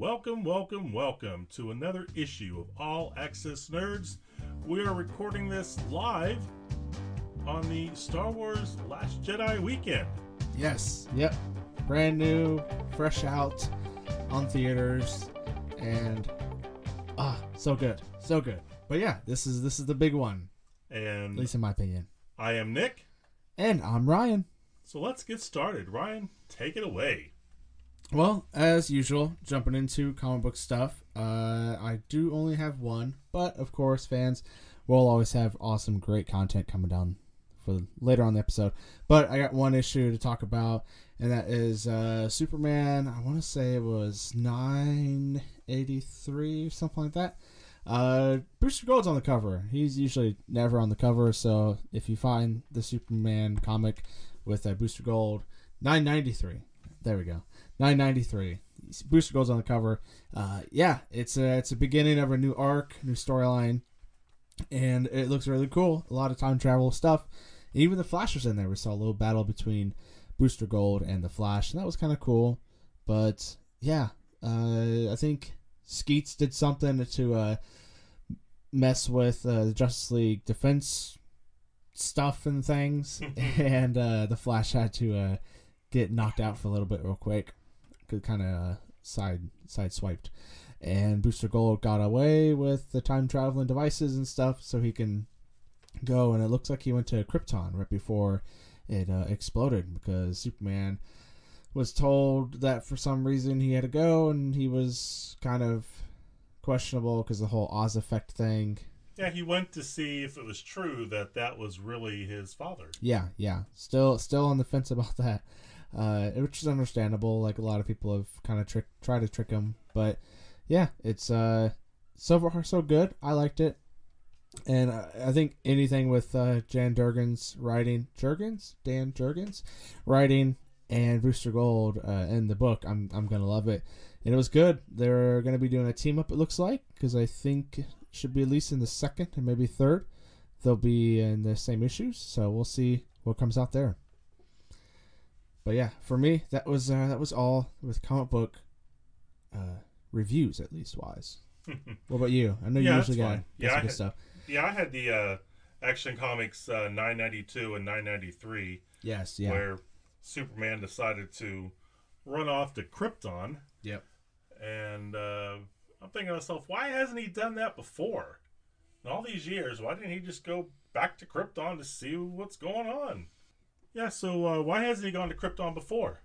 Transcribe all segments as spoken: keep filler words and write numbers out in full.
Welcome, welcome, welcome to another issue of All Access Nerds. We are recording this live on the Star Wars Last Jedi weekend. Yes, yep. Brand new, fresh out on theaters, and ah, so good. So good. But yeah, this is this is the big one. And At least in my opinion. I am Nick. And I'm Ryan. So let's get started. Ryan, take it away. Well, as usual, jumping into comic book stuff. Uh, I do only have one, but of course, fans will always have awesome, great content coming down for later on in the episode. But I got one issue to talk about, and that is uh, Superman. I want to say it was nine eighty-three or something like that. Uh, Booster Gold's on the cover. He's usually never on the cover, so if you find the Superman comic with uh, Booster Gold, nine ninety-three. There we go. nine ninety-three. Booster Gold's on the cover. Uh, yeah, it's a, it's a beginning of a new arc, new storyline, and it looks really cool. A lot of time travel stuff. Even the Flash was in there. We saw a little battle between Booster Gold and the Flash, and that was kind of cool. But yeah, uh, I think Skeets did something to uh, mess with uh, the Justice League defense stuff and things, and uh, the Flash had to uh, get knocked out for a little bit real quick. Could kind of uh, side side swiped, and Booster Gold got away with the time traveling devices and stuff, so he can go. And it looks like he went to Krypton right before it uh, exploded, because Superman was told that for some reason he had to go, and he was kind of questionable because the whole Oz effect thing. Yeah, he went to see if it was true that that was really his father. Yeah, yeah. Still, still on the fence about that. Uh, which is understandable. Like, a lot of people have kind of trick tried to trick him, but yeah, it's uh, so far so good. I liked it, and uh, I think anything with uh, Jan Jurgens writing, Jurgens, Dan Jurgens writing, and Booster Gold uh, in the book, I'm I'm gonna love it. And it was good. They're gonna be doing a team up. It looks like, because I think it should be at least in the second and maybe third. They'll be in the same issues, so we'll see what comes out there. But yeah, for me, that was uh, that was all with comic book uh, reviews, at least wise. What about you? I know Yeah, you usually that's got, fine. got Yeah, some I good had- stuff. Yeah, I had the uh, Action Comics uh, nine ninety-two and nine ninety-three, Yes, yeah. where Superman decided to run off to Krypton. Yep. And uh, I'm thinking to myself, why hasn't he done that before? In all these years, why didn't he just go back to Krypton to see what's going on? Yeah, so uh, why hasn't he gone to Krypton before?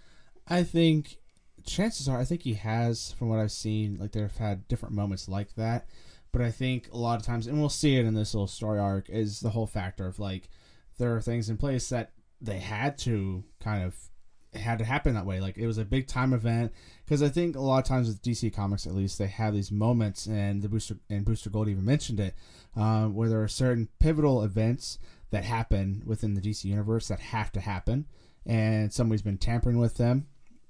I think chances are, I think he has, from what I've seen. Like, they've had different moments like that. But I think a lot of times, and we'll see it in this little story arc, is the whole factor of, like, there are things in place that they had to kind of, it had to happen that way. Like, it was a big time event. Because I think a lot of times with D C Comics, at least, they have these moments, and the Booster and Booster Gold even mentioned it, uh, where there are certain pivotal events that happen within the D C universe that have to happen, and somebody's been tampering with them,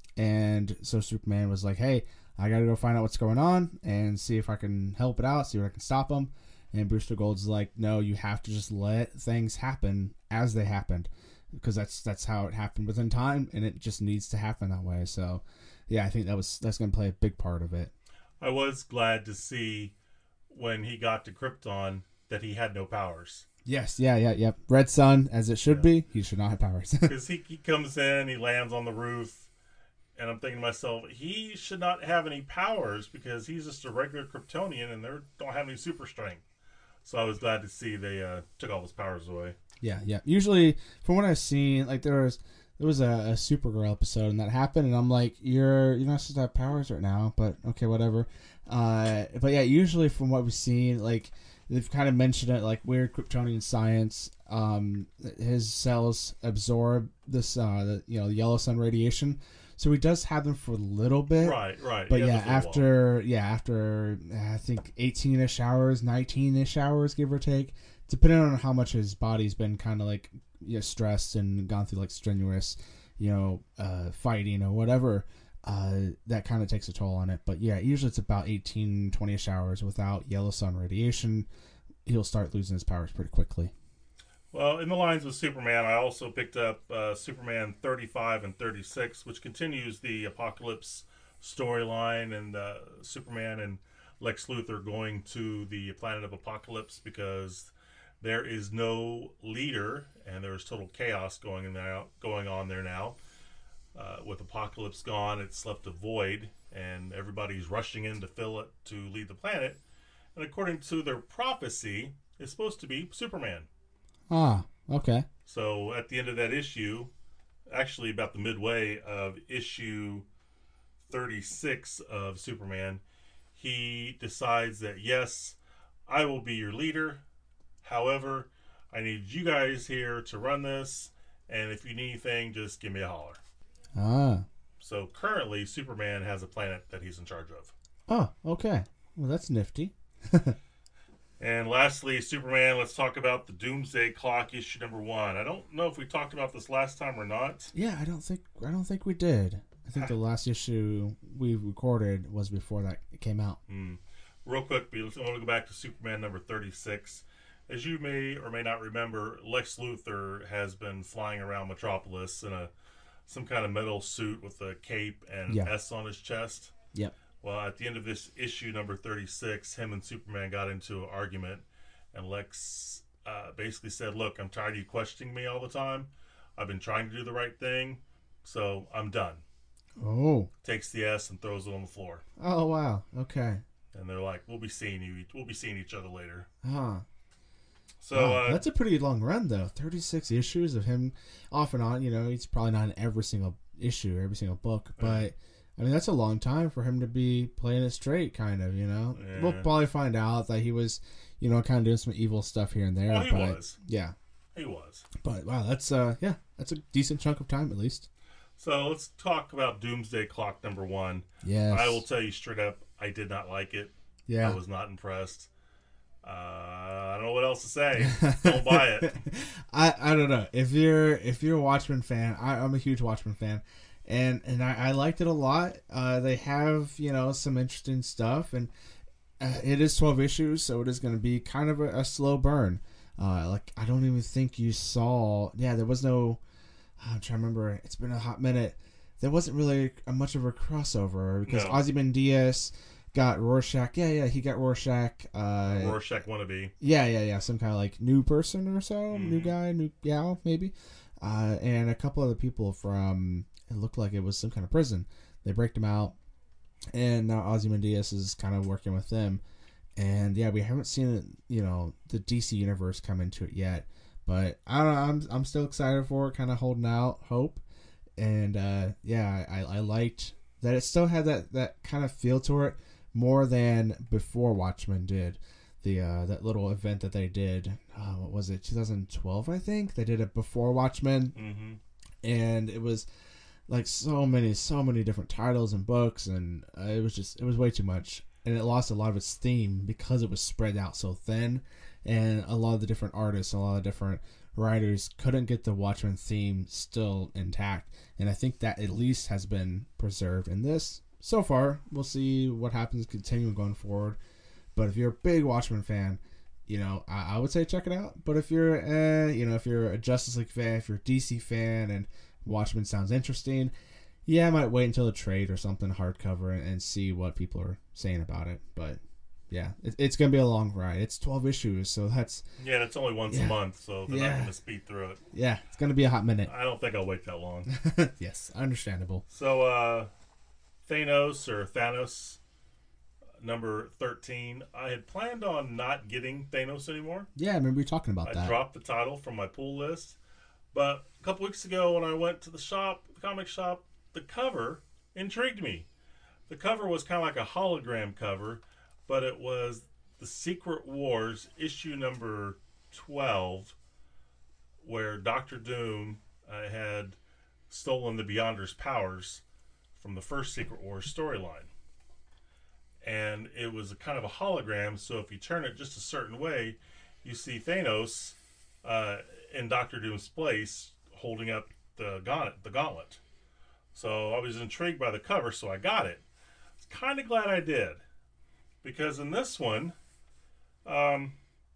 and so Superman was like, hey, I gotta go find out what's going on and see if I can help it out, see what I can stop them. And Booster Gold's like, no, you have to just let things happen as they happened, because that's that's how it happened within time, and it just needs to happen that way. So yeah, I think that was that's gonna play a big part of it. I was glad to see when he got to Krypton that he had no powers. Yes, yeah, yeah, yeah. Red Sun, as it should Yeah. be. He should not have powers. Because he, he comes in, he lands on the roof, and I'm thinking to myself, he should not have any powers because he's just a regular Kryptonian and they don't have any super strength. So I was glad to see they uh, took all his powers away. Yeah, yeah. Usually, from what I've seen, like there was there was a, a Supergirl episode and that happened, and I'm like, you're you're not supposed to have powers right now, but okay, whatever. Uh, but yeah, usually from what we've seen, like they've kind of mentioned it, like weird Kryptonian science. Um, his cells absorb this, uh, the, you know, the yellow sun radiation, so he does have them for a little bit. Right, right. But He yeah, had this little after yeah after uh, I think eighteen-ish hours, nineteen-ish hours, give or take, depending on how much his body's been kind of like, you know, stressed and gone through like strenuous, you know, uh, fighting or whatever, uh, that kind of takes a toll on it. But yeah, usually it's about eighteen, twenty-ish hours without yellow sun radiation. He'll start losing his powers pretty quickly. Well, in the lines with Superman, I also picked up uh, Superman thirty-five and thirty-six, which continues the Apocalypse storyline, and uh, Superman and Lex Luthor going to the planet of Apokolips because there is no leader and there's total chaos going in there, going on there now. Uh, with Apokolips gone, it's left a void, and everybody's rushing in to fill it to lead the planet. And according to their prophecy, it's supposed to be Superman. Ah, okay. So at the end of that issue, actually about the midway of issue thirty-six of Superman, he decides that, yes, I will be your leader. However, I need you guys here to run this, and if you need anything, just give me a holler. Ah. So currently, Superman has a planet that he's in charge of. Oh, okay. Well, that's nifty. And lastly, Superman, let's talk about the Doomsday Clock issue number one. I don't know if we talked about this last time or not. Yeah, I don't think I don't think we did. I think the last issue we recorded was before that came out. Mm. Real quick, I want to go back to Superman number thirty-six. As you may or may not remember, Lex Luthor has been flying around Metropolis in a some kind of metal suit with a cape and yeah. an S on his chest. Yep. Well, at the end of this issue, number thirty-six, him and Superman got into an argument, and Lex uh, basically said, look, I'm tired of you questioning me all the time. I've been trying to do the right thing, so I'm done. Oh. Takes the S and throws it on the floor. Oh, wow. Okay. And they're like, we'll be seeing you. We'll be seeing each other later. Huh. So wow, uh, that's a pretty long run, though. thirty-six issues of him off and on. You know, he's probably not in every single issue, every single book, but... I mean, that's a long time for him to be playing it straight, kind of, you know? Yeah. We'll probably find out that he was, you know, kind of doing some evil stuff here and there. Well, he but, was. Yeah. He was. But, wow, that's, uh, yeah, that's a decent chunk of time, at least. So, let's talk about Doomsday Clock number one. Yes. I will tell you straight up, I did not like it. Yeah. I was not impressed. Uh, I don't know what else to say. Don't buy it. I, I don't know. If you're, if you're a Watchmen fan, I, I'm a huge Watchmen fan. And and I, I liked it a lot. Uh, they have, you know, some interesting stuff. And uh, it is twelve issues, so it is going to be kind of a, a slow burn. Uh, like, I don't even think you saw... Yeah, there was no... I'm trying to remember. It's been a hot minute. There wasn't really a, much of a crossover. Because no. Ozymandias got Rorschach. Yeah, yeah, he got Rorschach. Uh, Rorschach wannabe. Yeah, yeah, yeah. Some kind of, like, new person or so. Mm. New guy, new gal, maybe. Uh, and a couple other people from... It looked like it was some kind of prison. They break them out, and now Ozymandias is kind of working with them. And yeah, we haven't seen it, you know, the D C universe come into it yet. But I don't know. I'm I'm still excited for it. Kind of holding out hope. And uh, yeah, I, I liked that it still had that, that kind of feel to it more than before Watchmen did. The uh, that little event that they did. Uh, what was it? twenty twelve, I think. They did it before Watchmen, mm-hmm. and it was. Like so many, so many different titles and books, and uh, it was just, it was way too much. And it lost a lot of its theme because it was spread out so thin, and a lot of the different artists, a lot of different writers couldn't get the Watchmen theme still intact. And I think that at least has been preserved in this. So far, we'll see what happens continuing going forward. But if you're a big Watchmen fan, you know, I, I would say check it out. But if you're, uh, you know, if you're a Justice League fan, if you're a D C fan, and Watchmen sounds interesting, yeah, I might wait until the trade or something hardcover and, and see what people are saying about it. But yeah, it, it's gonna be a long ride. It's twelve issues, so that's yeah, that's only once yeah. a month, so they're yeah. not gonna speed through it. Yeah, it's gonna be a hot minute. I don't think I'll wait that long. Yes, understandable. So, uh, Thanos or Thanos number thirteen. I had planned on not getting Thanos anymore. Yeah, I remember you talking about I that. I dropped the title from my pull list. But a couple weeks ago when I went to the shop, the comic shop, the cover intrigued me. The cover was kind of like a hologram cover, but it was the Secret Wars issue number twelve, where Doctor Doom uh, had stolen the Beyonder's powers from the first Secret Wars storyline. And it was a kind of a hologram, so if you turn it just a certain way, you see Thanos uh, in Doctor Doom's place holding up the gauntlet, the gauntlet. So I was intrigued by the cover, so I got it. I was kind of glad I did, because in this one, um,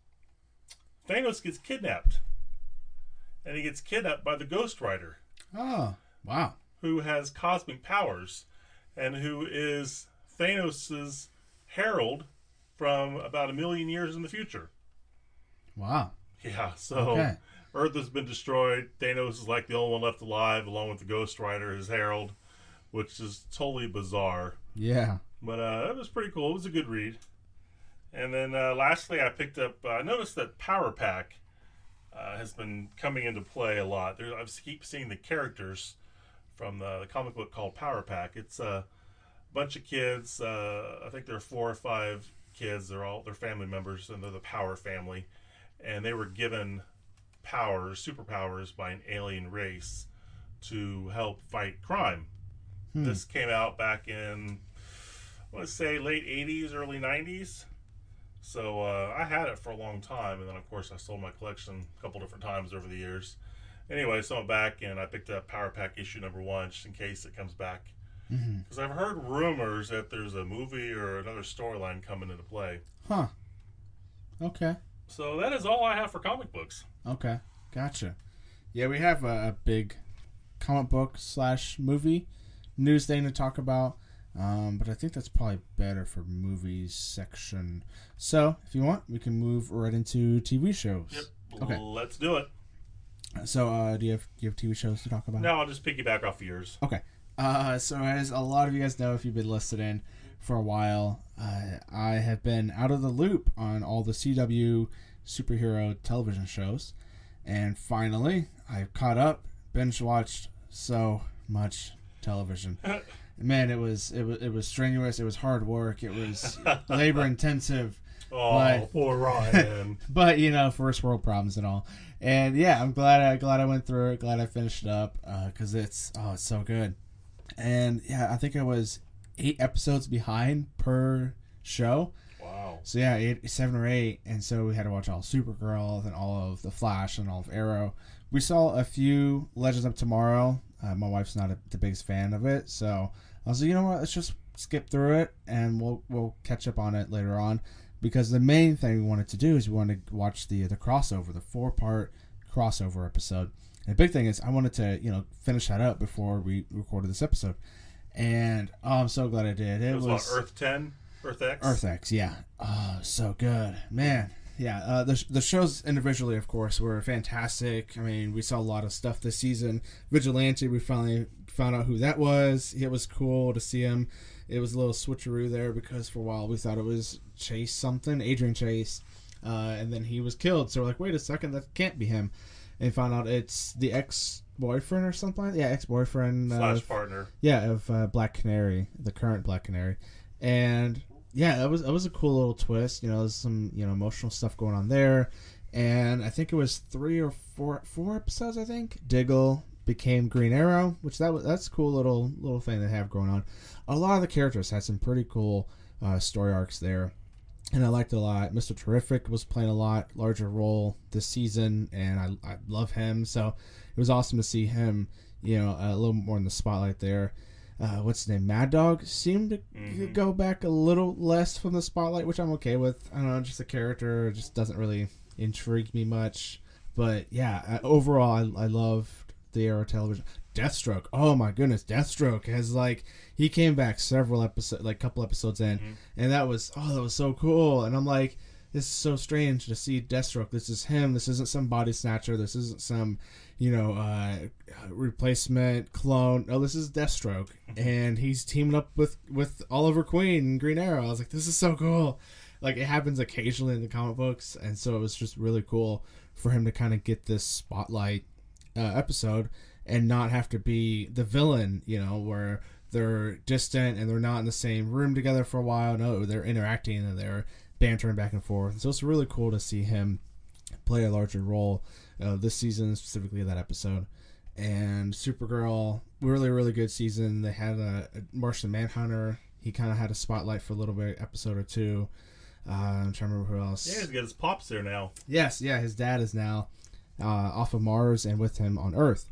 Thanos gets kidnapped, and he gets kidnapped by the Ghost Rider. Oh, wow. Who has cosmic powers. and who is Thanos' herald from about a million years in the future. Wow. Yeah, so Okay. Earth has been destroyed. Thanos is like the only one left alive, along with the Ghost Rider, his herald, which is totally bizarre. Yeah. But uh, it was pretty cool. It was a good read. And then uh, lastly, I picked up. I uh, noticed that Power Pack uh, has been coming into play a lot. There, I keep seeing the characters from the, the comic book called Power Pack. It's a bunch of kids. Uh, I think there are four or five kids. They're all they're family members, and they're the Power family. And they were given powers, superpowers, by an alien race to help fight crime. Hmm. This came out back in, I want to say, late eighties, early nineties. So uh, I had it for a long time, and then of course I sold my collection a couple different times over the years. Anyway, so I'm back, and I picked up Power Pack issue number one just in case it comes back. Because mm-hmm. I've heard rumors that there's a movie or another storyline coming into play. Huh. Okay. So that is all I have for comic books. Okay, gotcha. Yeah, we have a, a big comic book slash movie news thing to talk about. Um, but I think that's probably better for movies section. So, if you want, we can move right into T V shows. Yep. Okay. Let's do it. So, uh, do you have do you have T V shows to talk about? No, I'll just piggyback off yours. Okay. Uh, so as a lot of you guys know, if you've been listening for a while, uh, I have been out of the loop on all the C W superhero television shows, and finally, I've caught up, binge watched so much television. Man, it was it was it was strenuous. It was hard work. It was labor intensive. Oh, but, poor Ryan. But you know, first world problems and all. And yeah, I'm glad I glad I went through it. Glad I finished it up because uh, it's oh, it's so good. And yeah, I think I was eight episodes behind per show. Wow. So yeah, eight, seven or eight, and so we had to watch all of Supergirl and all of the Flash and all of Arrow. We saw a few Legends of Tomorrow. Uh, my wife's not a, the biggest fan of it, so I was like, you know what, let's just skip through it, and we'll we'll catch up on it later on. Because the main thing we wanted to do is we wanted to watch the the crossover, the four part crossover episode. And the big thing is I wanted to you know finish that up before we recorded this episode, and oh, I'm so glad I did. It, it was, was what, Earth ten, Earth X, Earth X, yeah. Oh, so good, man. Yeah, uh, the the shows individually, of course, were fantastic. I mean, we saw a lot of stuff this season. Vigilante, we finally found out who that was. It was cool to see him. It was a little switcheroo there because for a while we thought it was Chase something, Adrian Chase, uh, and then he was killed. So we're like, wait a second, that can't be him. And found out it's the ex-boyfriend or something like that. Yeah, ex-boyfriend. Slash of, partner. Yeah, of uh, Black Canary, the current Black Canary. And yeah, that was that was a cool little twist. You know, there's some you know emotional stuff going on there, and I think it was three or four four episodes. I think Diggle became Green Arrow, which that was that's a cool little little thing they have going on. A lot of the characters had some pretty cool uh, story arcs there, and I liked it a lot. Mister Terrific was playing a lot larger role this season, and I I love him. So it was awesome to see him, you know, a little more in the spotlight there. Uh, what's his name? Mad Dog seemed to mm-hmm. go back a little less from the spotlight, which I'm okay with. I don't know, just a character just doesn't really intrigue me much. But yeah, overall, I, I loved the Arrow television. Deathstroke, oh my goodness, Deathstroke has like he came back several episodes, like couple episodes in, mm-hmm. and that was oh that was so cool. And I'm like, this is so strange to see Deathstroke. This is him. This isn't some body snatcher. This isn't some, you know, uh, replacement clone. No, this is Deathstroke, and he's teaming up with, with Oliver Queen and Green Arrow. I was like, this is so cool. Like, it happens occasionally in the comic books, and so it was just really cool for him to kind of get this spotlight uh, episode and not have to be the villain, you know, where they're distant and they're not in the same room together for a while. No, they're interacting and they're bantering back and forth. So it's really cool to see him play a larger role uh, this season, specifically that episode. And Supergirl, really, really good season. They had a, a Martian Manhunter. He kind of had a spotlight for a little bit, episode or two. Uh, I'm trying to remember who else. Yeah, he's got his pops there now. Yes, yeah, his dad is now uh, off of Mars and with him on Earth.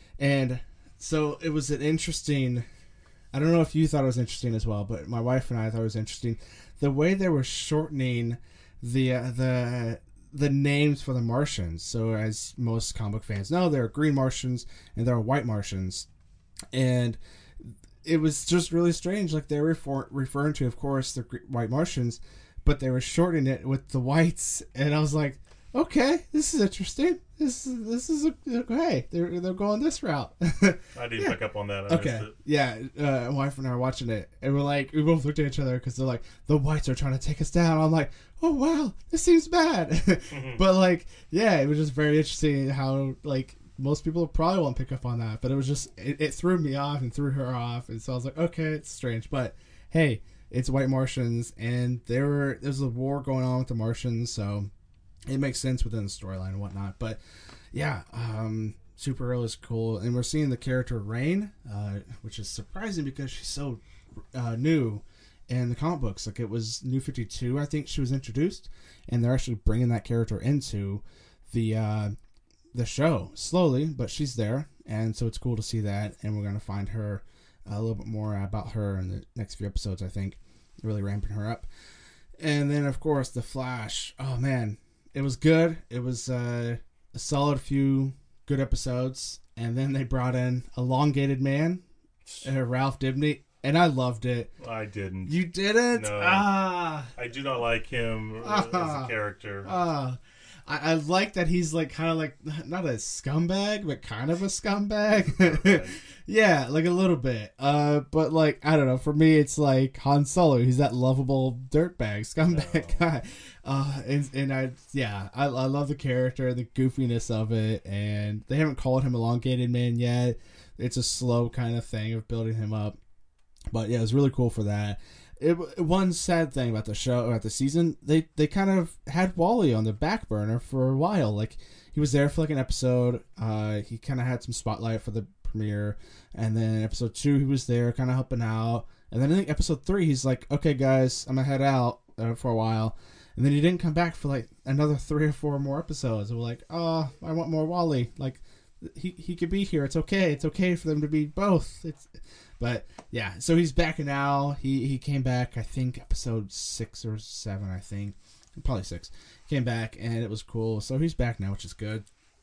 And so it was an interesting... I don't know if you thought it was interesting as well, but my wife and I thought it was interesting. The way they were shortening the uh, the the names for the Martians. So as most comic fans know, there are green Martians and there are white Martians. And it was just really strange. Like they were refer- referring to, of course, the White Martians, but they were shortening it with the whites, and I was like, okay, this is interesting. This is this is a, okay. They're they're going this route. I didn't yeah. pick up on that. I okay, missed it. yeah. Uh, my wife and I were watching it, and we're like, we both looked at each other because they're like, the whites are trying to take us down. I'm like, oh wow, this seems bad. Mm-hmm. But like, yeah, it was just very interesting how like most people probably won't pick up on that, but it was just it, it threw me off and threw her off, and so I was like, okay, it's strange, but hey, it's White Martians, and there were there's a war going on with the Martians, so it makes sense within the storyline and whatnot. But yeah, um, Supergirl is cool, and we're seeing the character Rain, uh, which is surprising because she's so uh, new in the comic books. Like it was New fifty-two, I think she was introduced, and they're actually bringing that character into the uh, the show slowly, but she's there, and so it's cool to see that. And we're gonna find her uh, a little bit more about her in the next few episodes. I think really ramping her up, and then of course the Flash. Oh man. It was good. It was uh, a solid few good episodes. And then they brought in Elongated Man, uh, Ralph Dibny, and I loved it. I didn't. You didn't? No. Ah. I do not like him uh, Ah. as a character. Ah. I, I like that he's like kind of like, not a scumbag, but kind of a scumbag. Yeah, like a little bit. Uh, but like, I don't know. For me, it's like Han Solo. He's that lovable dirtbag, scumbag No. guy. Uh, and, and I, yeah, I, I love the character, the goofiness of it. And they haven't called him Elongated Man yet. It's a slow kind of thing of building him up. But yeah, it was really cool for that. It, one sad thing about the show, about the season, they, they kind of had Wally on the back burner for a while. Like, he was there for like an episode. Uh, he kind of had some spotlight for the premiere, and then episode two he was there kind of helping out, and then I think episode three he's like, okay guys, I'm gonna head out uh, for a while, and then he didn't come back for like another three or four more episodes, and we're like, oh, I want more Wally. Like he he could be here, it's okay, it's okay for them to be both. It's but yeah, so he's back now. He he came back I think episode six or seven, I think probably six, came back, and it was cool. So he's back now, which is good.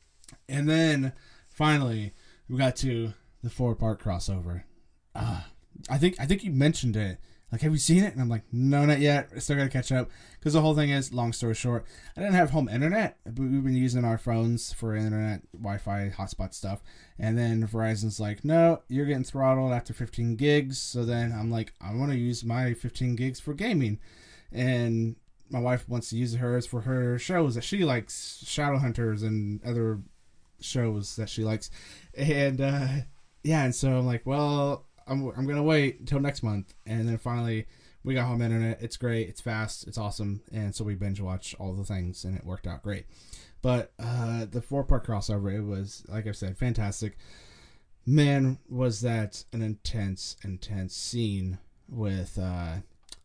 And then finally we got to the four-part crossover. Uh, I think I think you mentioned it. Like, have you seen it? And I'm like, no, not yet. I still got to catch up. Because the whole thing is, long story short, I didn't have home internet. But we've been using our phones for internet, Wi-Fi, hotspot stuff. And then Verizon's like, no, you're getting throttled after fifteen gigs. So then I'm like, I want to use my fifteen gigs for gaming. And my wife wants to use hers for her shows that she likes, Shadowhunters and other shows that she likes. And uh yeah, and so I'm like, well, I'm I'm gonna wait until next month. And then finally we got home internet. It's great, it's fast, it's awesome, and so we binge watch all the things, and it worked out great. But uh the four part crossover, it was, like I said, fantastic. Man, was that an intense intense scene with uh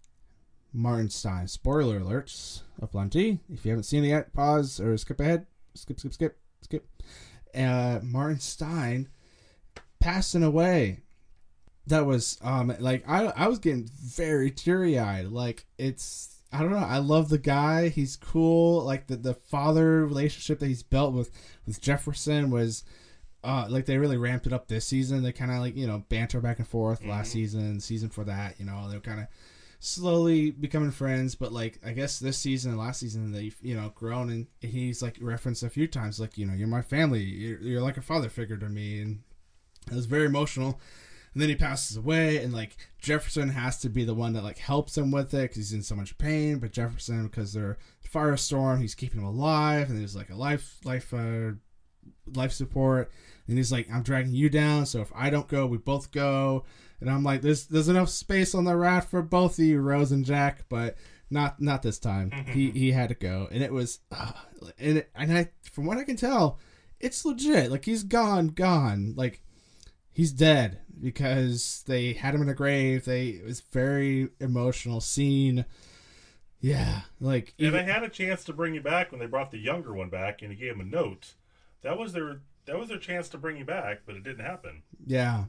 Martin Stein. Spoiler alerts aplenty. If you haven't seen it yet, pause or skip ahead. Skip, skip, skip, skip. Uh, Martin Stein passing away. That was um like I I was getting very teary eyed. Like, it's, I don't know. I love the guy. He's cool. Like the the father relationship that he's built with with Jefferson was uh like they really ramped it up this season. They kind of like, you know, banter back and forth. Mm-hmm. Last season, season for that, you know, they were kind of slowly becoming friends, but like I guess this season and last season they've, you know, grown, and he's like referenced a few times like, you know, you're my family, you're, you're like a father figure to me, and it was very emotional. And then he passes away, and like Jefferson has to be the one that like helps him with it because he's in so much pain, but Jefferson, because they're firestorm, he's keeping him alive, and there's like a life life uh life support, and he's like, I'm dragging you down, so if I don't go, we both go. And I'm like, there's there's enough space on the raft for both of you, Rose and Jack, but not not this time. he he had to go, and it was, uh, and it, and I, from what I can tell, it's legit. Like, he's gone, gone. Like, he's dead because they had him in a grave. They it was very emotional scene. Yeah, like, yeah, they had a chance to bring you back when they brought the younger one back, and he gave him a note. That was their that was their chance to bring you back, but it didn't happen. Yeah.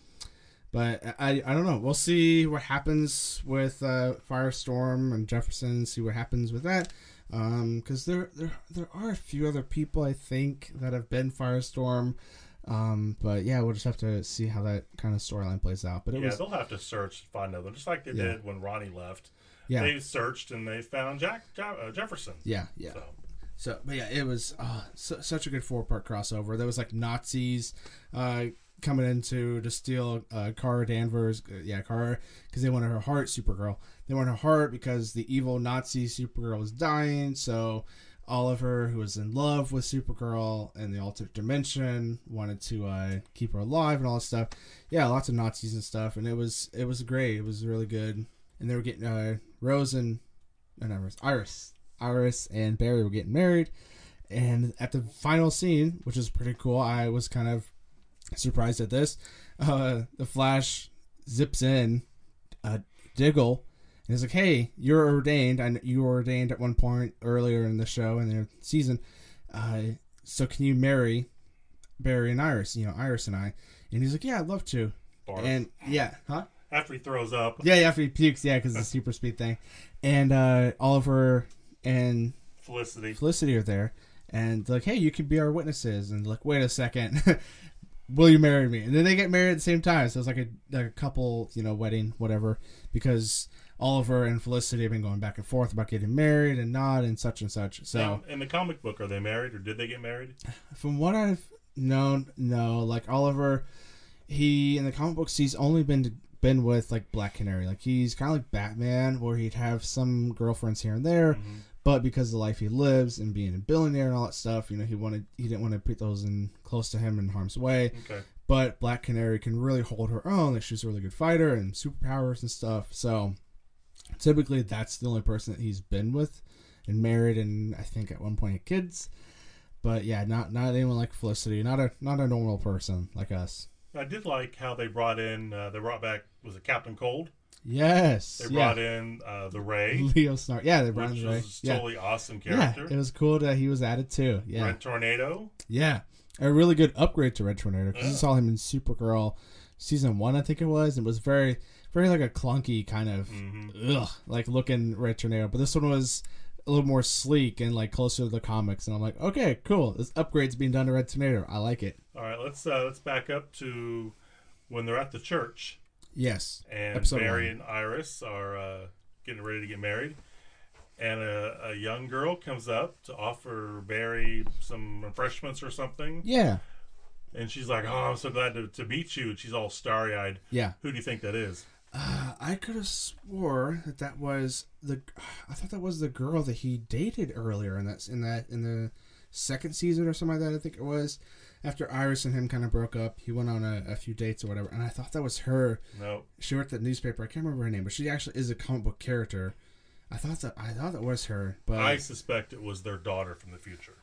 But I, I don't know. We'll see what happens with uh, Firestorm and Jefferson. See what happens with that. Because um, there, there, there are a few other people, I think, that have been Firestorm. Um, but yeah, we'll just have to see how that kind of storyline plays out. But it yeah, was they'll have to search to find another, just like they Yeah. did when Ronnie left. yeah, They searched and they found Jack, Ja- uh, Jefferson. yeah, yeah. So, So, but yeah, it was uh, su- such a good four part crossover. There was like Nazis uh, coming in to, to steal uh, Kara Danvers. Uh, yeah, Kara, because they wanted her heart, Supergirl. They wanted her heart because the evil Nazi Supergirl was dying. So, Oliver, who was in love with Supergirl in the alternate dimension, wanted to uh, keep her alive and all this stuff. Yeah, lots of Nazis and stuff, and it was it was great. It was really good. And they were getting uh, Rose and no, not Rose, Iris. Iris and Barry were getting married, and at the final scene, which is pretty cool, I was kind of surprised at this. Uh, the Flash zips in uh, Diggle, and he's like, "Hey, you're ordained. I know you were ordained at one point earlier in the show in the season. Uh, so can you marry Barry and Iris? You know, Iris and I." And he's like, "Yeah, I'd love to." Barf. And yeah, huh? After he throws up. Yeah, yeah, after he pukes, yeah, because the super speed thing, and uh, Oliver and Felicity. Felicity are there, and they're like, "Hey, you could be our witnesses." And like, wait a second, will you marry me? And then they get married at the same time, so it's like a, like a couple, you know, wedding, whatever, because Oliver and Felicity have been going back and forth about getting married and not, and such and such. So, Now, in the comic book, are they married or did they get married? from what I've known, no. Like Oliver, he in the comic books, he's only been been with like Black Canary. Like he's kind of like Batman, where he'd have some girlfriends here and there. Mm-hmm. But because of the life he lives and being a billionaire and all that stuff, you know, he wanted he didn't want to put those in close to him in harm's way. Okay. But Black Canary can really hold her own. Like she's a really good fighter and superpowers and stuff. So typically that's the only person that he's been with and married, and I think at one point had kids. But yeah, not not anyone like Felicity. Not a not a normal person like us. I did like how they brought in, uh, they brought back, was it Captain Cold? Yes. They yeah. brought in uh, the Ray, Leo Snart. Yeah, they brought which in the Ray. was Yeah. totally awesome Yeah, character. it was cool that he was added too. Yeah. Red Tornado. Yeah, a really good upgrade to Red Tornado because Yeah. you saw him in Supergirl season one, I think it was, and it was very, very like a clunky kind of, Mm-hmm. ugh, like looking Red Tornado. But this one was a little more sleek and like closer to the comics, and I'm like, okay, cool, this upgrade's being done to Red Tornado. I like it. All right, let's uh, let's back up to when they're at the church Yes, and Episode Barry one. and Iris are uh, getting ready to get married, and a, a young girl comes up to offer Barry some refreshments or something, Yeah, and she's like, "Oh, I'm so glad to, to meet you." And she's all starry eyed. yeah. Who do you think that is? Uh, I could have swore that that was the. I thought that was the girl that he dated earlier in that in that in the second season or something like that. I think it was after Iris and him kind of broke up. He went on a, a few dates or whatever, and I thought that was her. No. She worked at the newspaper. I can't remember her name, but she actually is a comic book character. I thought that I thought that was her, but I suspect it was their daughter from the future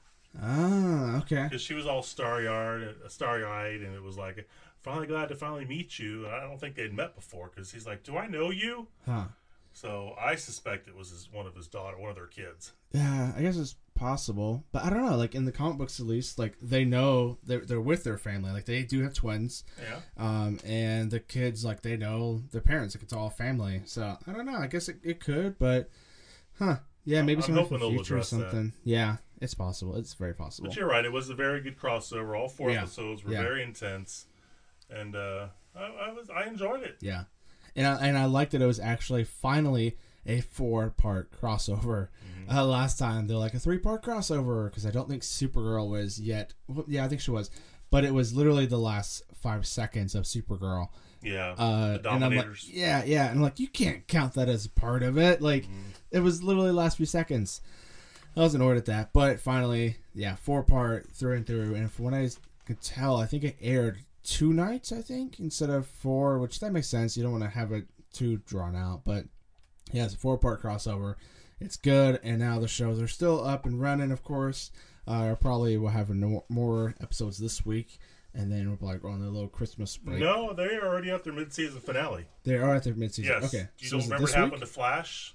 ah, okay, because she was all starry-eyed, starry-eyed, and it was like, "Finally glad to finally meet you." And I don't think they'd met before because he's like, "Do I know you?" huh? So I suspect it was his, one of his daughter, one of their kids. Yeah, I guess it's possible, but I don't know. Like in the comic books, at least, like they know they're they're with their family. Like they do have twins, Yeah. um, and the kids like they know their parents. Like it's all family. So I don't know. I guess it, it could, but huh? Yeah, maybe I'm something from hoping the they'll future or address that. something. Yeah, it's possible. It's very possible. But you're right. It was a very good crossover. All four Yeah. episodes were Yeah. very intense, and uh, I, I was I enjoyed it. Yeah, and I, and I liked that it was actually finally a four part crossover. Mm-hmm. Uh, last time they're like a three part crossover because I don't think Supergirl was yet. Well, yeah, I think she was, but it was literally the last five seconds of Supergirl. Yeah. Uh, the and I'm like, Dominators. yeah, yeah, and I'm like, you can't count that as part of it. Like, Mhm. it was literally the last few seconds. I was annoyed at that, but finally, yeah, four part through and through. And from what I could tell, I think it aired two nights, I think, instead of four, which that makes sense. You don't want to have it too drawn out, but yeah, it's a four part crossover. It's good, and now the shows are still up and running, of course. Uh, probably we'll have no, more episodes this week, and then we'll probably go on a little Christmas break. No, they are already at their mid-season finale. They are at their mid-season. Yes. Okay. You So don't is it remember this what happened week? to Flash?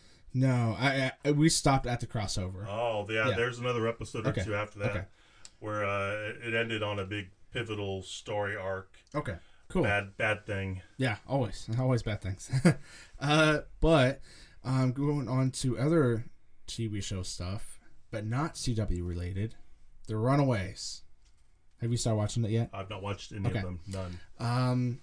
No, I, I we stopped at the crossover. Oh, yeah, Yeah. There's another episode or Okay. two after that Okay. where uh, it ended on a big pivotal story arc. Okay, cool. Bad, bad thing. Yeah, always, always bad things. uh, but um, going on to other T V show stuff, but not C W related. The Runaways. Have you started watching it yet? I've not watched any Okay. of them. None. Um,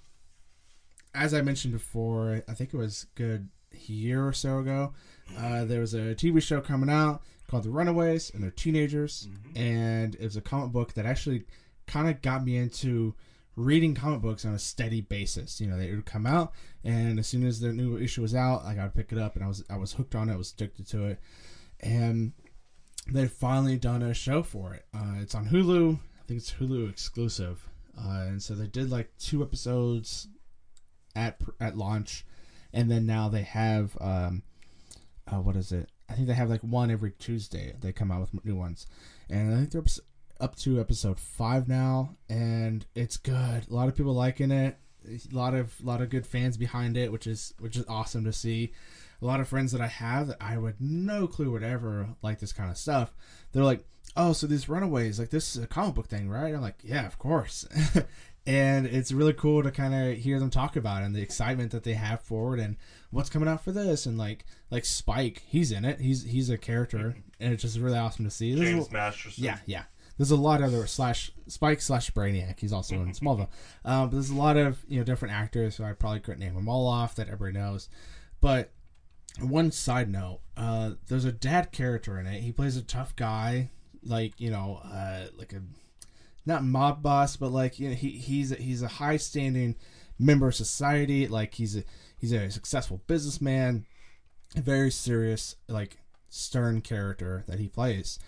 as I mentioned before, I think it was a good year or so ago. Uh, there was a T V show coming out called The Runaways, and they're teenagers, Mm-hmm. and it was a comic book that actually kind of got me into reading comic books on a steady basis. You know, they would come out, and as soon as the new issue was out, I got to pick it up, and I was I was hooked on it. I was addicted to it, and they've finally done a show for it. Uh, it's on Hulu. I think it's Hulu exclusive, uh, and so they did like two episodes at at launch, and then now they have um, uh, what is it? I think they have like one every Tuesday. They come out with new ones, and I think they're up to episode five now, and it's good. A lot of people liking it. A lot of a lot of good fans behind it, which is which is awesome to see. A lot of friends that I have that I would no clue would ever like this kind of stuff. They're like, "Oh, so these Runaways, like this is a comic book thing, right?" I'm like, "Yeah, of course." And it's really cool to kind of hear them talk about it and the excitement that they have for it and what's coming out for this. And like like Spike, he's in it. He's he's a character, and it's just really awesome to see. This James is, Masterson. yeah, yeah. There's a lot of other slash Spike slash Brainiac. He's also in Smallville. Um, but there's a lot of you know different actors, so I probably couldn't name them all off that everybody knows. But one side note, uh, there's a dad character in it. He plays a tough guy, like you know, uh, like a not mob boss, but like you know, he he's a, he's a high standing member of society. Like he's a he's a successful businessman, a very serious, like stern character that he plays.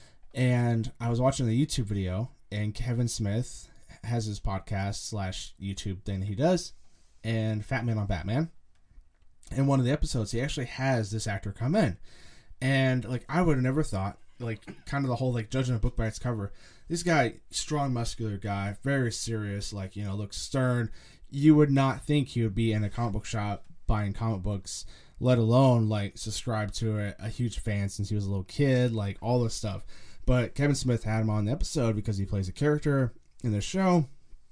And I was watching the YouTube video, and Kevin Smith has his podcast slash YouTube thing that he does, and Fat Man on Batman. In one of the episodes, he actually has this actor come in, and like I would have never thought, like kind of the whole like judging a book by its cover. This guy, strong, muscular guy, very serious, like you know, looks stern. You would not think he would be in a comic book shop buying comic books, let alone like subscribe to it, a huge fan since he was a little kid, like all this stuff. But Kevin Smith had him on the episode because he plays a character in the show,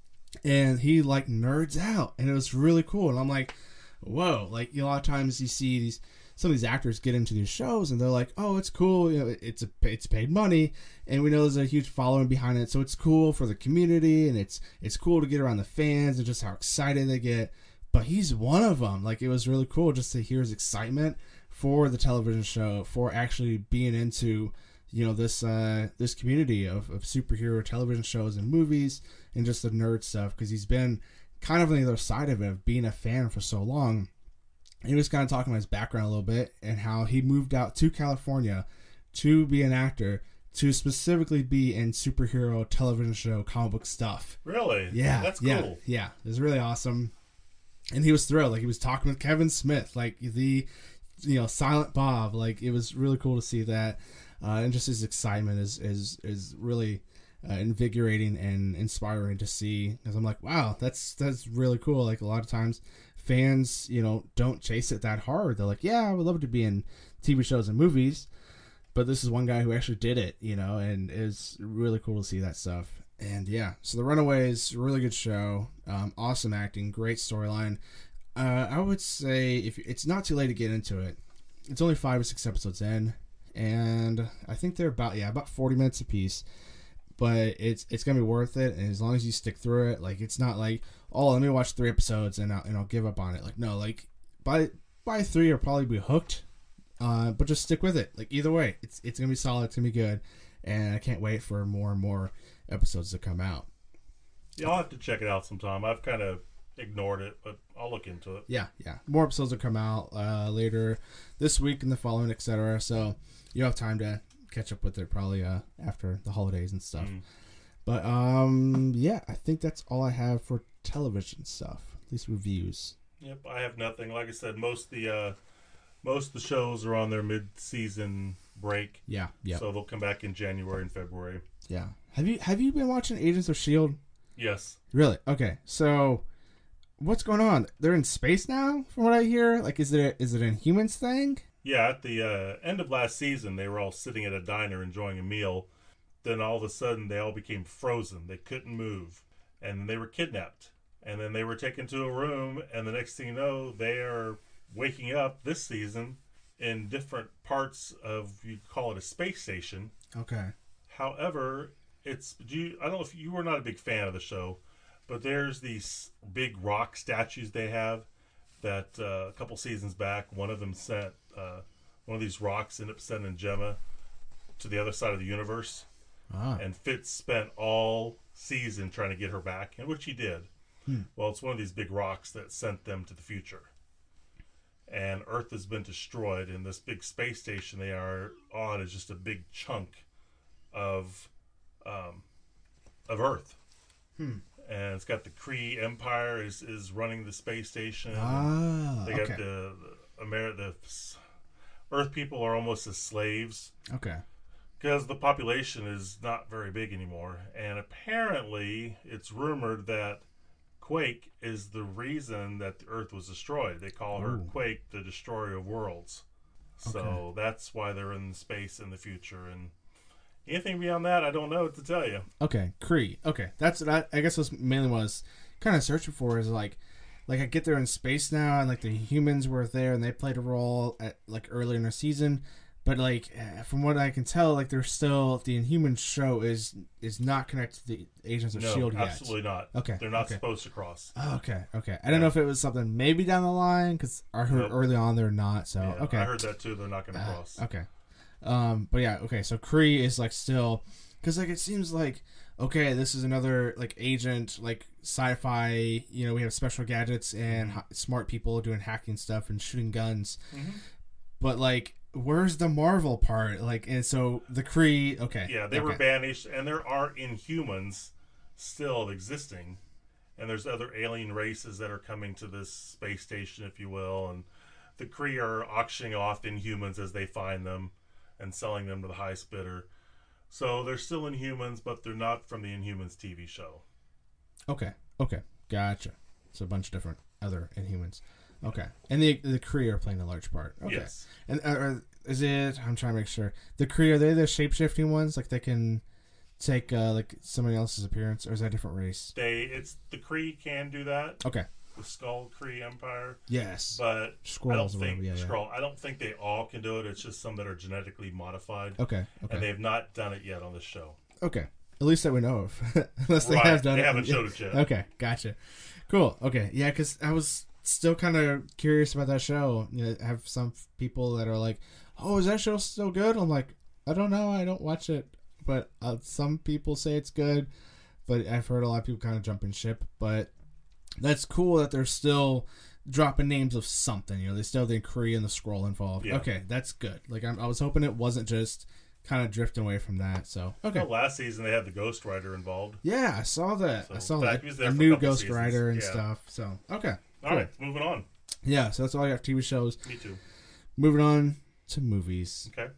and he like nerds out, and it was really cool. And I'm like, whoa! Like a lot of times you see these some of these actors get into these shows, and they're like, oh, it's cool, you know, it's a it's paid money, and we know there's a huge following behind it, so it's cool for the community, and it's it's cool to get around the fans and just how excited they get. But he's one of them. Like it was really cool just to hear his excitement for the television show, for actually being into you know this uh this community of, of superhero television shows and movies and just the nerd stuff, because he's been kind of on the other side of it, of being a fan for so long. And he was kind of talking about his background a little bit and how he moved out to California to be an actor, to specifically be in superhero television show comic book stuff. Really? Yeah, That's cool. yeah, yeah. It was really awesome, and he was thrilled. Like he was talking with Kevin Smith, like the you know Silent Bob. Like it was really cool to see that. Uh, and just his excitement is is is really uh, invigorating and inspiring to see, because I'm like, wow, that's that's really cool. Like a lot of times, fans, you know, don't chase it that hard. They're like, yeah, I would love to be in T V shows and movies, but this is one guy who actually did it, you know, and it's really cool to see that stuff. And yeah, so The Runaways, really good show, um, awesome acting, great storyline. Uh, I would say if it's not too late to get into it. It's only five or six episodes in. And I think they're about yeah about forty minutes apiece, but it's it's gonna be worth it. And as long as you stick through it, like it's not like, oh, let me watch three episodes and I'll, and I'll give up on it. Like no, like by by three you'll probably be hooked, uh, but just stick with it. Like either way, it's it's gonna be solid. It's gonna be good, and I can't wait for more and more episodes to come out. Yeah, I'll have to check it out sometime. I've kind of ignored it, but I'll look into it. Yeah, yeah. More episodes will come out uh, later this week and the following, et cetera. So you have time to catch up with it probably uh, after the holidays and stuff. Mm. But um, yeah, I think that's all I have for television stuff. At least reviews. Yep, I have nothing. Like I said, most of the uh, most of the shows are on their mid-season break. Yeah, yeah. So they'll come back in January and February. Yeah. Have you have you been watching Agents of S H I E L D? Yes. Really? Okay. So what's going on? They're in space now, from what I hear. Like, is it is it an humans thing? Yeah. At the uh, end of last season, they were all sitting at a diner enjoying a meal. Then all of a sudden, they all became frozen. They couldn't move, and they were kidnapped. And then they were taken to a room, and the next thing you know, they are waking up this season in different parts of, you call it a space station. Okay. However, it's do you, I don't know if you were not a big fan of the show, but there's these big rock statues they have that uh, a couple seasons back, one of them sent uh, one of these rocks ended up sending Gemma to the other side of the universe, Ah. and Fitz spent all season trying to get her back, and which he did. Hmm. Well, it's one of these big rocks that sent them to the future. And Earth has been destroyed, and this big space station they are on is just a big chunk of um, of Earth. Hmm. And it's got the Kree Empire is, is running the space station. Ah, they okay. got the the, Amer- the Earth people are almost as slaves Okay. because the population is not very big anymore. And apparently, it's rumored that Quake is the reason that the Earth was destroyed. They call her Ooh. Quake, the destroyer of worlds. So Okay. that's why they're in space in the future. And anything beyond that, I don't know what to tell you. Okay, Kree. Okay, that's that. I guess was mainly what I was kind of searching for is like, like I get there in space now, and like the humans were there, and they played a role at like earlier in the season, but like eh, from what I can tell, like they're still the Inhumans show is is not connected to the Agents of No, Shield yet. absolutely not. Okay, They're not okay. supposed to cross. Oh, okay, okay. I don't know if it was something maybe down the line because I heard Nope. early on they're not. So Yeah, okay, I heard that too. They're not going to Uh, cross. okay. Um, but yeah, okay. So Kree is like still, because like it seems like okay, this is another like agent, like sci-fi. You know, we have special gadgets and ha- smart people doing hacking stuff and shooting guns. Mhm. But like, where's the Marvel part? Like, and so the Kree. Okay. Yeah, they okay. were banished, and there are Inhumans still existing, and there's other alien races that are coming to this space station, if you will, and the Kree are auctioning off Inhumans as they find them and selling them to the highest bidder. So they're still Inhumans, but they're not from the Inhumans T V show. Okay. Okay. Gotcha. So a bunch of different other Inhumans. Okay. And the the Kree are playing a large part. Okay. Yes. And uh, are- is it? I'm trying to make sure. The Kree, are they the shape shifting ones? Like they can take uh, like somebody else's appearance, or is that a different race? They it's the Kree can do that, Okay. the Skull Kree Empire, Yes. but I don't Squirrels or think whatever. Yeah. yeah. Skrull. I don't think they all can do it. It's just some that are genetically modified, Okay. and Okay. they've not done it yet on the show. Okay. At least that we know of, unless they Right, have done they it. haven't showed it yet. Okay. Gotcha. Cool. Okay. Yeah, because I was still kind of curious about that show. You know, I have some people that are like, "Oh, is that show still good?" I'm like, I don't know. I don't watch it, but uh, some people say it's good. But I've heard a lot of people kind of jumping ship. But that's cool that they're still dropping names of something. You know, they still have the Kree and the Skrull involved. Yeah. Okay, that's good. Like I'm, I was hoping it wasn't just kind of drifting away from that. So okay. Well, last season they had the Ghost Rider involved. Yeah, I saw that. So, I saw in fact, that. he was there A for a new couple Ghost seasons. Rider and Yeah. stuff. So okay. All right, moving on. Yeah, so that's all I got for T V shows. Me too. Moving on to movies. Okay.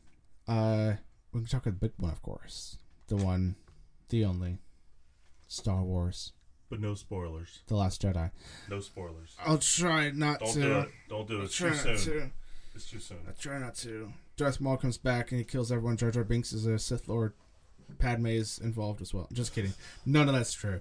Uh, we can talk about the big one, of course. The one, the only, Star Wars: But no spoilers. The Last Jedi. No spoilers. I'll try not Don't to. do it. Don't do it. I'll It's try too not soon. to. It's too soon. I try not to. Darth Maul comes back and he kills everyone. Jar Jar Binks is a Sith Lord. Padme is involved as well. Just kidding. None of that's true.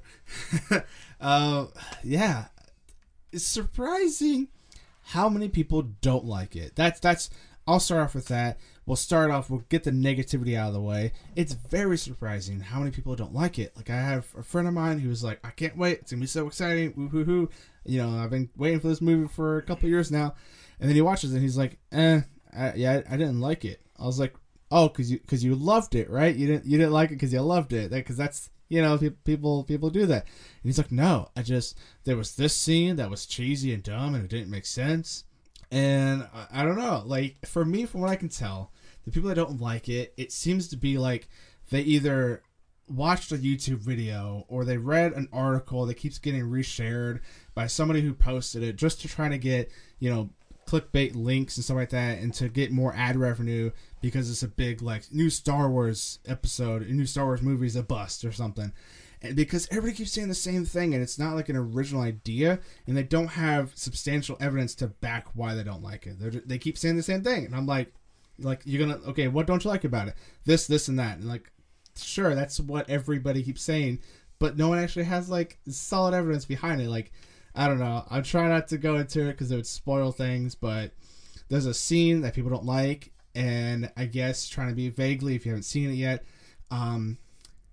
uh, yeah, it's surprising how many people don't like it. That's that's. I'll start off with that. We'll start off. We'll get the negativity out of the way. It's very surprising how many people don't like it. Like I have a friend of mine who was like, "I can't wait. It's gonna be so exciting." Woo hoo hoo. You know, I've been waiting for this movie for a couple years now, and then he watches it. and He's like, "Eh, I, yeah, I didn't like it." I was like, "Oh, because you because you loved it, right? You didn't you didn't like it because you loved it. Because that's you know pe- people people do that." And he's like, "No, I just there was this scene that was cheesy and dumb and it didn't make sense." And I, I don't know. Like for me, from what I can tell, the people that don't like it, it seems to be like they either watched a YouTube video or they read an article that keeps getting reshared by somebody who posted it just to try to get you know clickbait links and stuff like that and to get more ad revenue because it's a big like new Star Wars episode, a new Star Wars movie is a bust or something. And because everybody keeps saying the same thing and it's not like an original idea and they don't have substantial evidence to back why they don't like it. They're, they keep saying the same thing and I'm like, like you're gonna okay, what don't you like about it? This, this, and that. And like, sure, that's what everybody keeps saying, but no one actually has like solid evidence behind it. Like, I don't know. I'm trying not to go into it because it would spoil things, but there's a scene that people don't like, and I guess trying to be vaguely, if you haven't seen it yet, um,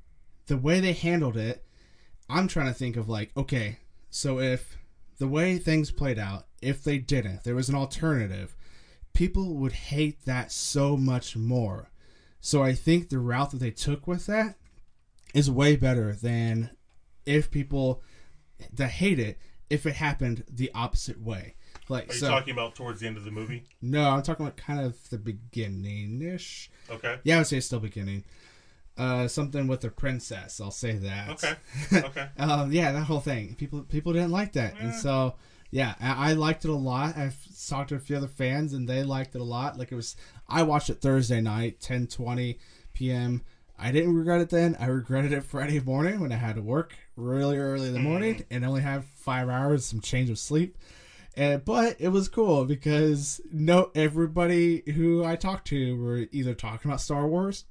the way they handled it, I'm trying to think of like, okay, so if the way things played out, if they didn't, if there was an alternative, people would hate that so much more. So I think the route that they took with that is way better than if people that hate it, if it happened the opposite way. Like, Are you so, talking about towards the end of the movie? No, I'm talking about kind of the beginning-ish. Okay. Yeah, I would say it's still beginning. Uh, something with the princess, I'll say that. Okay. Okay. um, yeah, that whole thing. People people didn't like that. Yeah. And so, yeah, I, I liked it a lot. I've talked to a few other fans, and they liked it a lot. Like, it was, I watched it Thursday night, ten twenty p.m. I didn't regret it then. I regretted it Friday morning when I had to work really early in the morning mm. and only have five hours, some change of sleep. And, but it was cool because no, everybody who I talked to were either talking about Star Wars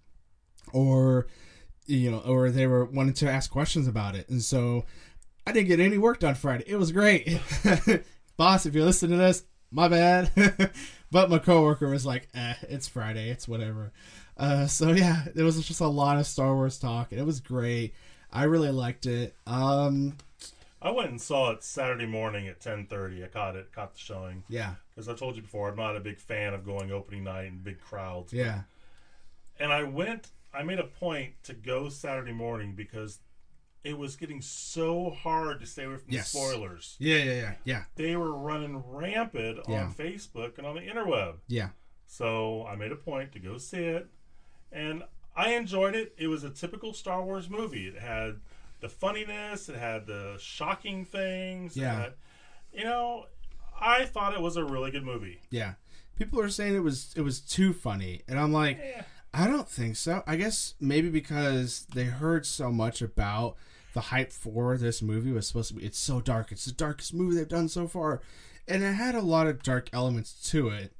or, you know, or they were wanting to ask questions about it. And so I didn't get any work done Friday. It was great. Boss, if you listen to this, my bad. But my coworker was like, eh, it's Friday. It's whatever. Uh, so yeah, there was just a lot of Star Wars talk. And it was great. I really liked it. Um... I went and saw it Saturday morning at ten thirty. I caught it, caught the showing. Yeah. Because I told you before, I'm not a big fan of going opening night and big crowds. Yeah. But, and I went, I made a point to go Saturday morning because it was getting so hard to stay away from yes. the spoilers. Yeah, yeah, yeah, yeah. They were running rampant yeah. on Facebook and on the interweb. Yeah. So I made a point to go see it. And I enjoyed it. It was a typical Star Wars movie. It had the funniness, it had the shocking things. Yeah. Had, you know, I thought it was a really good movie. Yeah. People are saying it was it was too funny. And I'm like, yeah. I don't think so. I guess maybe because they heard so much about the hype for this movie was supposed to be, it's so dark. It's the darkest movie they've done so far. And it had a lot of dark elements to it.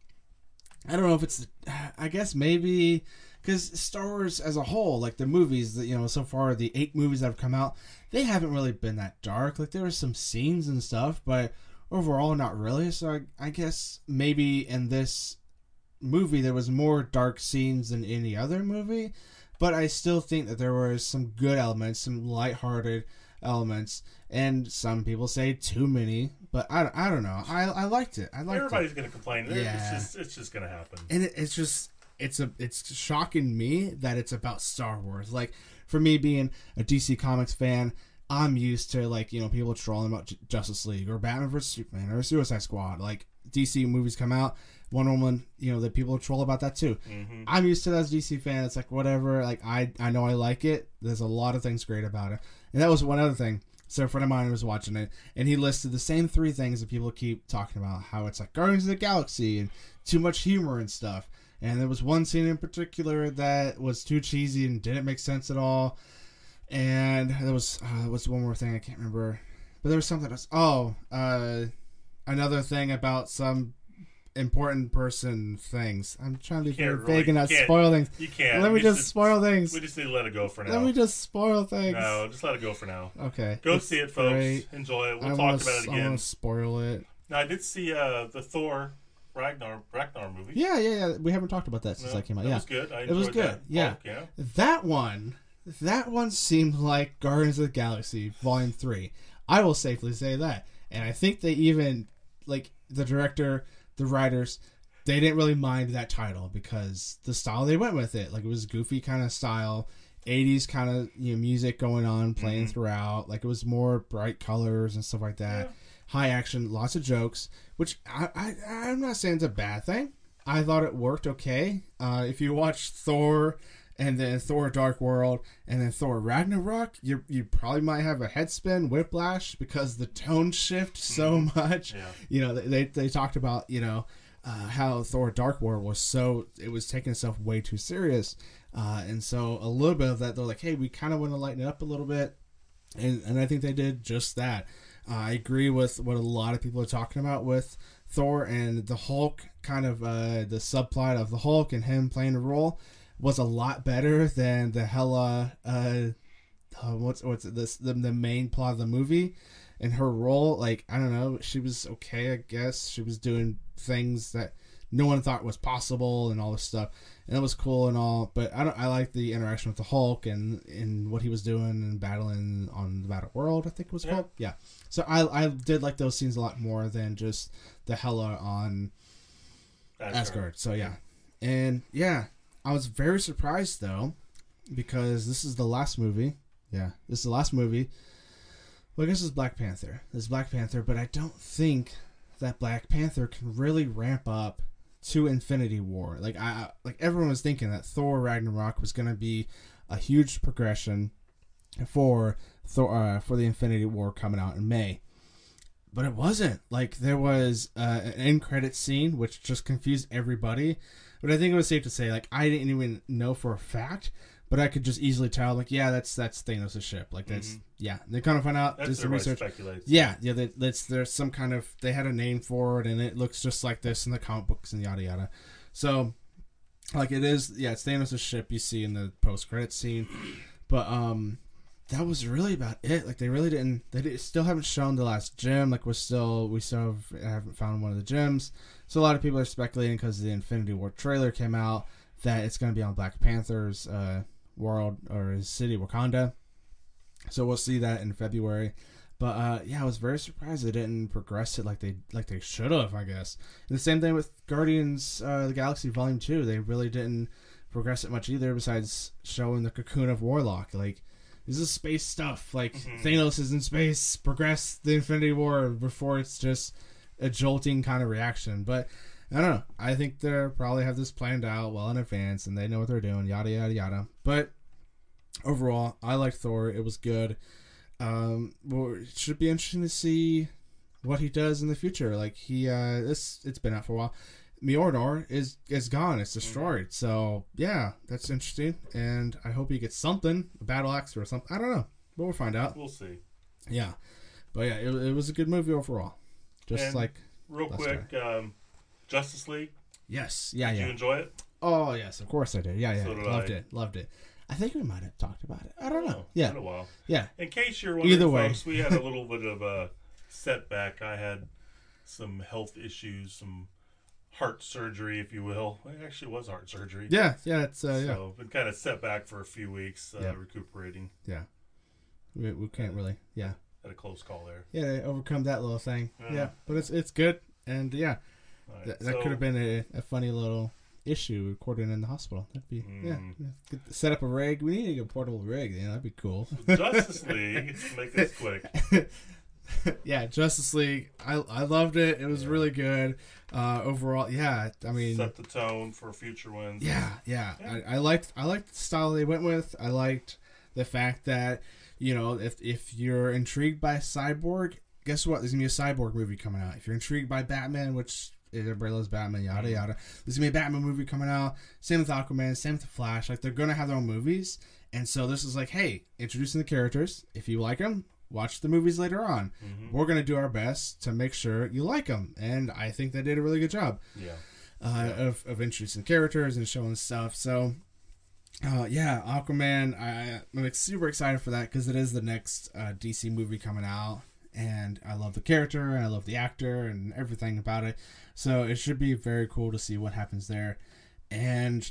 I don't know if it's, I guess maybe... Because Star Wars as a whole, like the movies that, you know, so far, the eight movies that have come out, they haven't really been that dark. Like, there were some scenes and stuff, but overall, not really. So I, I guess maybe in this movie, there was more dark scenes than any other movie. But I still think that there were some good elements, some lighthearted elements. And some people say too many, but I, I don't know. I I liked it. I liked Everybody's it. going to complain. Yeah. It's just, it's just going to happen. And it, it's just... It's a it's shocking me that it's about Star Wars. Like, for me being a D C Comics fan, I'm used to, like, you know, people trolling about J- Justice League or Batman versus Superman or Suicide Squad. Like, D C movies come out, Wonder Woman, you know, that people troll about that too. Mm-hmm. I'm used to that as a D C fan. It's like, whatever. Like, I, I know I like it. There's a lot of things great about it. And that was one other thing. So a friend of mine was watching it, and he listed the same three things that people keep talking about. How it's like Guardians of the Galaxy and too much humor and stuff. And there was one scene in particular that was too cheesy and didn't make sense at all. And there was uh, was one more thing I can't remember, but there was something else. Oh, uh, another thing about some important person things. I'm trying to be very really, vague and not spoil things. You can't. Let me just, just spoil things. We just need to let it go for now. Let me just spoil things. No, just let it go for now. Okay. Go see it, folks. Great. Enjoy it. We'll I talk wanna, about it again. I want to spoil it. Now, I did see uh, the Thor Ragnar Ragnar movie. Yeah, yeah, yeah. We haven't talked about that since no, that came out. That yeah, was good. I it was good. That. Yeah. Oh, yeah, that one, that one seemed like Guardians of the Galaxy Volume Three. I will safely say that, and I think they even like the director, the writers, they didn't really mind that title because the style they went with it, like it was goofy kind of style, eighties kind of you know music going on playing mm-hmm. throughout, like it was more bright colors and stuff like that. Yeah. High action, lots of jokes, which I, I, I'm not saying it's a bad thing. I thought it worked okay. Uh, if you watch Thor and then Thor Dark World and then Thor Ragnarok, you you probably might have a head spin, whiplash, because the tone shift so much. Yeah. You know, they, they talked about, you know, uh, how Thor Dark World was so, it was taking itself way too serious. Uh, and so a little bit of that, they're like, hey, we kind of want to lighten it up a little bit. And, and I think they did just that. Uh, I agree with what a lot of people are talking about with Thor and the Hulk, kind of uh, the subplot of the Hulk and him playing the role was a lot better than the Hela, uh, uh, what's what's this the, the main plot of the movie. And her role, like, I don't know, she was okay, I guess. She was doing things that no one thought was possible and all this stuff. And it was cool and all, but I don't. I like the interaction with the Hulk and, and what he was doing and battling on the Battle World, I think it was Yeah. called. Yeah. So I I did like those scenes a lot more than just the Hela on Asgard. Asgard. So yeah, and yeah, I was very surprised though, because this is the last movie. Yeah, this is the last movie. Well, I guess it's Black Panther. This is Black Panther, but I don't think that Black Panther can really ramp up to Infinity War. Like I like everyone was thinking that Thor Ragnarok was going to be a huge progression for Thor uh, for the Infinity War coming out in May. But it wasn't. Like there was uh, an end credit scene which just confused everybody. But I think it was safe to say like I didn't even know for a fact, but I could just easily tell like yeah, that's that's Thanos' ship. Like that's mm-hmm. yeah. They kind of found out that's did some research. Speculates. Yeah, yeah. That, that's there's some kind of they had a name for it, and it looks just like this in the comic books and yada yada. So like it is yeah, it's Thanos' ship you see in the post credit scene, but um. That was really about it. Like they really didn't. They did, still haven't shown the last gem. Like we're still, we still have, haven't found one of the gems. So a lot of people are speculating because the Infinity War trailer came out that it's going to be on Black Panther's uh, world or his city, Wakanda. So we'll see that in February. But uh, yeah, I was very surprised they didn't progress it like they like they should have. I guess. And the same thing with Guardians uh, of the Galaxy Volume Two. They really didn't progress it much either. Besides showing the cocoon of Warlock, like. This is space stuff. Like, mm-hmm. Thanos is in space. Progress the Infinity War before it's just a jolting kind of reaction. But, I don't know. I think they probably have this planned out well in advance, and they know what they're doing, yada, yada, yada. But, overall, I liked Thor. It was good. Um, well, it should be interesting to see what he does in the future. Like, he, uh, this, it's been out for a while. Mjolnir is is gone. It's destroyed. So yeah, that's interesting. And I hope he gets something, a battle axe or something. I don't know, but we'll find out. We'll see. Yeah, but yeah, it, it was a good movie overall. Just and like real quick, um, Justice League. Yes. Yeah. Did yeah. you enjoy it? Oh yes, of course I did. Yeah. Yeah. So did loved I. it. Loved it. I think we might have talked about it. I don't know. Oh, Yeah. It's been a while. Yeah. In case you're wondering, Either way. folks, we had a little bit of a setback. I had some health issues, some. Heart surgery, if you will. It actually was heart surgery. Yeah, yeah, it's uh, so, yeah. been kind of set back for a few weeks, uh, yeah. recuperating. Yeah, we we can't really. Yeah, had a close call there. Yeah, overcome that little thing. Yeah, yeah but it's it's good, and yeah, right, th- so, that could have been a, a funny little issue recording in the hospital. That'd be mm. yeah. yeah. Set up a rig. We need to get a portable rig. Yeah, that'd be cool. So Justice League. Make this quick. Yeah, Justice League. I I loved it. It was yeah. really good. Uh, overall, yeah. I mean, set the tone for future ones. Yeah, yeah. yeah. I, I liked I liked the style they went with. I liked the fact that you know if if you're intrigued by Cyborg, guess what? There's gonna be a Cyborg movie coming out. If you're intrigued by Batman, which everybody loves Batman, yada yada. There's gonna be a Batman movie coming out. Same with Aquaman. Same with the Flash. Like they're gonna have their own movies. And so this is like, hey, introducing the characters. If you like them. Watch the movies later on. Mm-hmm. We're going to do our best to make sure you like them. And I think they did a really good job yeah. Uh, yeah. of, of introducing characters and showing stuff. So, uh, yeah, Aquaman, I, I'm super excited for that because it is the next uh, D C movie coming out. And I love the character and I love the actor and everything about it. So it should be very cool to see what happens there. And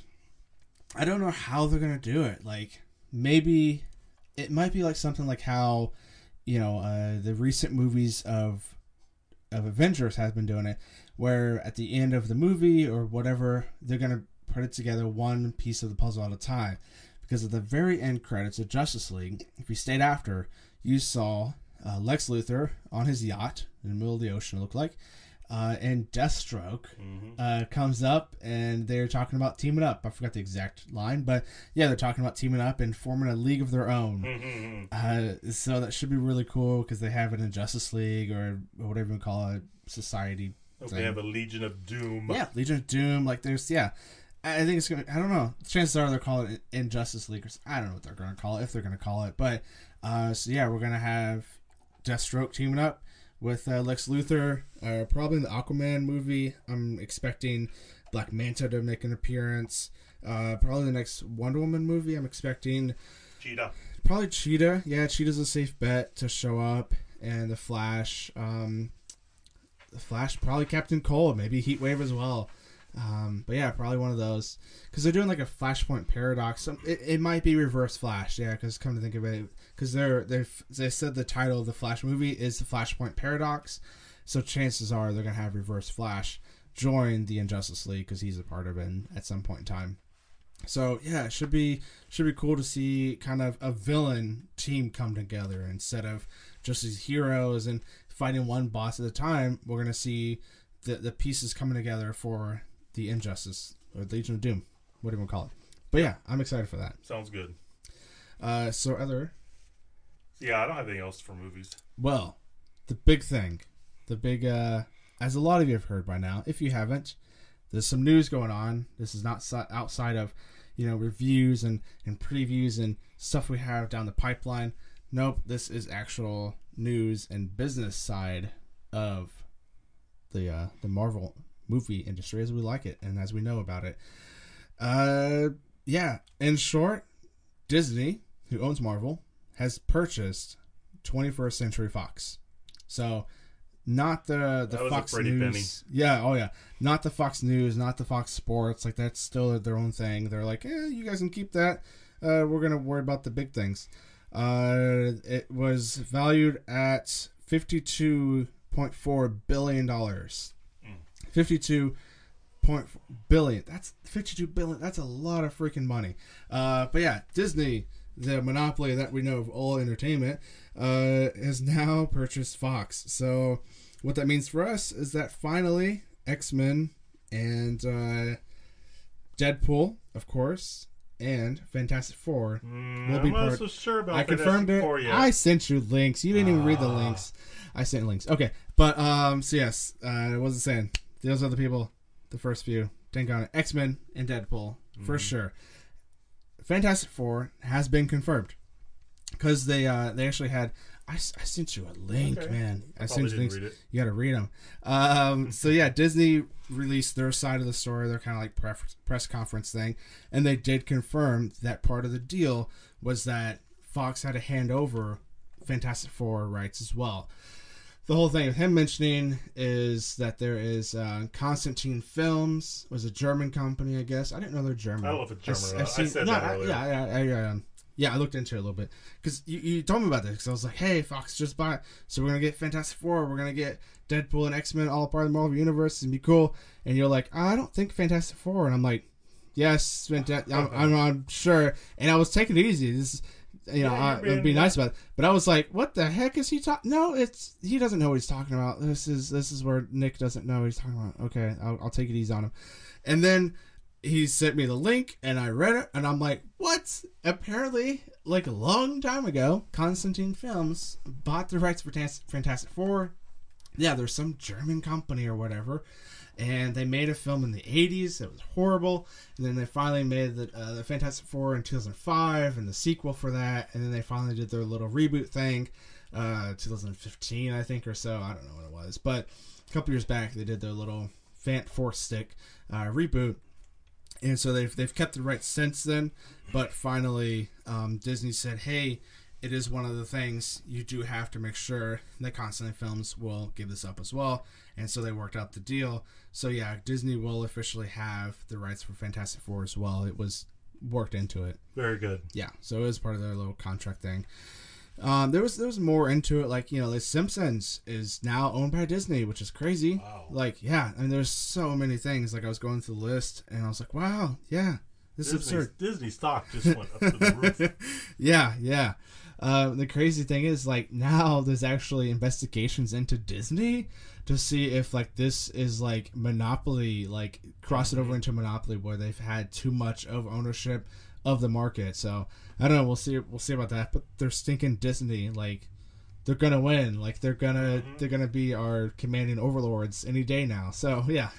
I don't know how they're going to do it. Like, maybe it might be like something like how... You know, uh, the recent movies of of Avengers has been doing it, where at the end of the movie or whatever, they're going to put it together one piece of the puzzle at a time. Because at the very end credits of Justice League, if you stayed after, you saw uh, Lex Luthor on his yacht in the middle of the ocean, it looked like, uh, and Deathstroke mm-hmm. uh, comes up, and they're talking about teaming up. I forgot the exact line, but yeah, they're talking about teaming up and forming a league of their own. Mm-hmm. Uh, so that should be really cool because they have it in Justice League or whatever you call it, society. Oh, they have a Legion of Doom. Yeah, Legion of Doom. Like there's, yeah. I think it's gonna. I don't know. Chances are they're calling it Injustice League. Or, I don't know what they're gonna call it if they're gonna call it. But uh, so yeah, we're gonna have Deathstroke teaming up with uh, Lex Luthor, uh, probably in the Aquaman movie. I'm expecting Black Manta to make an appearance. Uh, probably the next Wonder Woman movie. I'm expecting Cheetah. Probably Cheetah. Yeah, Cheetah's a safe bet to show up. And the Flash. Um, the Flash, probably Captain Cold. Maybe Heatwave as well. Um, but yeah, probably one of those because they're doing like a Flashpoint paradox. Some, it, it might be Reverse Flash, yeah. Because come to think of it, because they're they they said the title of the Flash movie is the Flashpoint paradox, so chances are they're gonna have Reverse Flash join the Injustice League because he's a part of it at some point in time. So yeah, it should be should be cool to see kind of a villain team come together instead of just these heroes and fighting one boss at a time. We're gonna see the the pieces coming together for the Injustice or Legion of Doom, what do you want to call it? But yeah, I'm excited for that. Sounds good. Uh, so other, yeah, I don't have anything else for movies. Well, the big thing, the big, uh, as a lot of you have heard by now, if you haven't, there's some news going on. This is not outside of, you know, reviews and, and previews and stuff we have down the pipeline. Nope, this is actual news and business side of the uh, the Marvel movie industry as we like it and as we know about it. Uh, yeah, in short, Disney, who owns Marvel, has purchased twenty-first Century Fox. So, not the the that was Fox a pretty News. penny. Yeah, oh yeah, not the Fox News, not the Fox Sports. Like that's still their own thing. They're like, eh, you guys can keep that. Uh, we're gonna worry about the big things. Uh, it was valued at fifty-two point four billion dollars. fifty-two point four billion. That's fifty-two billion. That's a lot of freaking money. Uh, but yeah, Disney, the monopoly that we know of all entertainment, uh, has now purchased Fox. So what that means for us is that finally X-Men and uh, Deadpool, of course, and Fantastic Four mm, will be I'm not part. so sure about I confirmed it. Four yet. I sent you links. You didn't even read the Ah. links. I sent links. Okay, but um, so yes, uh, I wasn't saying those are the people. The first few, didn't count it. X-Men and Deadpool for Mhm. sure. Fantastic Four has been confirmed because they uh they actually had. I, I sent you a link, Okay. man. I, I sent probably you didn't links. read it. You got to read them. Um, so yeah, Disney released their side of the story, their kind of like press, press conference thing, and they did confirm that part of the deal was that Fox had to hand over Fantastic Four rights as well. The whole thing of him mentioning is that there is uh, Constantine Films, was a German company, I guess. I didn't know they're German. I don't know if it's German s- or I've not. I seen- said no, that I- earlier. Yeah, I, I, I, um, yeah, I looked into it a little bit because you, you told me about this. Because I was like, "Hey, Fox just bought, so we're gonna get Fantastic Four, we're gonna get Deadpool and X Men all part of the Marvel Universe, and be cool." And you're like, "I don't think Fantastic Four," and I'm like, "Yes, Fanta- I'm, I'm, I'm sure." And I was taking it easy. This is, you know, Yeah, I, you're being- I'd be nice about it. But I was like, "What the heck is he talking?" No, it's he doesn't know what he's talking about. This is this is where Nick doesn't know what he's talking about. Okay, I'll, I'll take it easy on him. And then he sent me the link, and I read it, and I'm like, "What?" Apparently, like a long time ago, Constantine Films bought the rights for Fantastic Four. Yeah, there's some German company or whatever, and they made a film in the eighties. It was horrible. And then they finally made the, uh, the Fantastic Four in two thousand five and the sequel for that. And then they finally did their little reboot thing, uh, two thousand fifteen, I think, or so. I don't know what it was. But a couple years back, they did their little Fant Force Stick uh, reboot. And so they've, they've kept the rights since then. But finally, um, Disney said, hey, it is one of the things you do have to make sure that Constantine Films will give this up as well. And so they worked out the deal. So yeah, Disney will officially have the rights for Fantastic Four as well. It was worked into it. Very good. Yeah, so it was part of their little contract thing. Um, there was there was more into it, like, you know, The Simpsons is now owned by Disney, which is crazy. Wow. Like, yeah, I mean, there's so many things. Like, I was going through the list, and I was like, wow, yeah, this is Disney's, absurd. Disney stock just went up to the roof. yeah, yeah. Uh, the crazy thing is, like, now there's actually investigations into Disney to see if, like, this is, like, monopoly, like, cross it over into monopoly where they've had too much of ownership of the market. So, I don't know. We'll see. We'll see about that. But they're stinking Disney. Like, they're gonna win. Like, they're gonna Mhm. they're gonna be our commanding overlords any day now. So, yeah.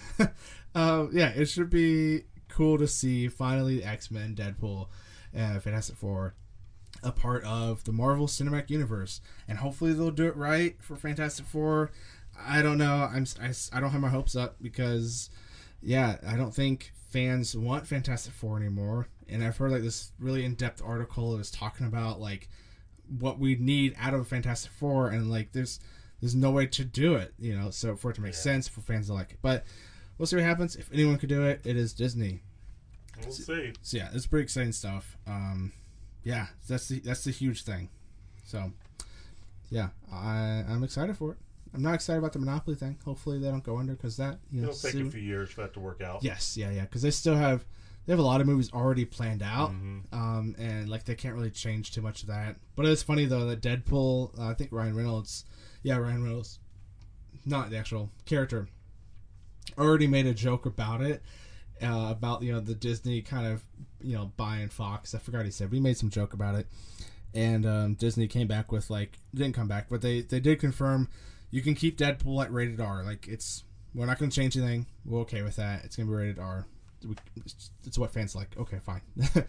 uh, yeah, it should be cool to see, finally, X-Men, Deadpool, uh, Fantastic Four a part of the Marvel Cinematic Universe, and hopefully they'll do it right for Fantastic Four. I don't know. I'm I, I don't have my hopes up because, yeah, I don't think fans want Fantastic Four anymore. And I've heard like this really in-depth article that was talking about like what we need out of Fantastic Four, and like there's there's no way to do it, you know. So for it to make Yeah. sense for fans to like it, but we'll see what happens. If anyone could do it, it is Disney. We'll see. So yeah, it's pretty exciting stuff. Um, yeah, that's the that's the huge thing. So yeah, I I'm excited for it. I'm not excited about the Monopoly thing. Hopefully they don't go under because that you know It'll take soon. a few years for that to work out. Yes, yeah, yeah, because they still have they have a lot of movies already planned out, Mm-hmm. um, and like they can't really change too much of that. But it's funny though that Deadpool, uh, I think Ryan Reynolds, yeah, Ryan Reynolds, not the actual character, already made a joke about it, uh, about you know the Disney kind of you know buying Fox. I forgot what he said, but he made some joke about it, and um, Disney came back with like didn't come back, but they they did confirm you can keep Deadpool at rated R. Like it's we're not going to change anything. We're okay with that. It's going to be rated R. We, it's, it's what fans like. Okay, fine.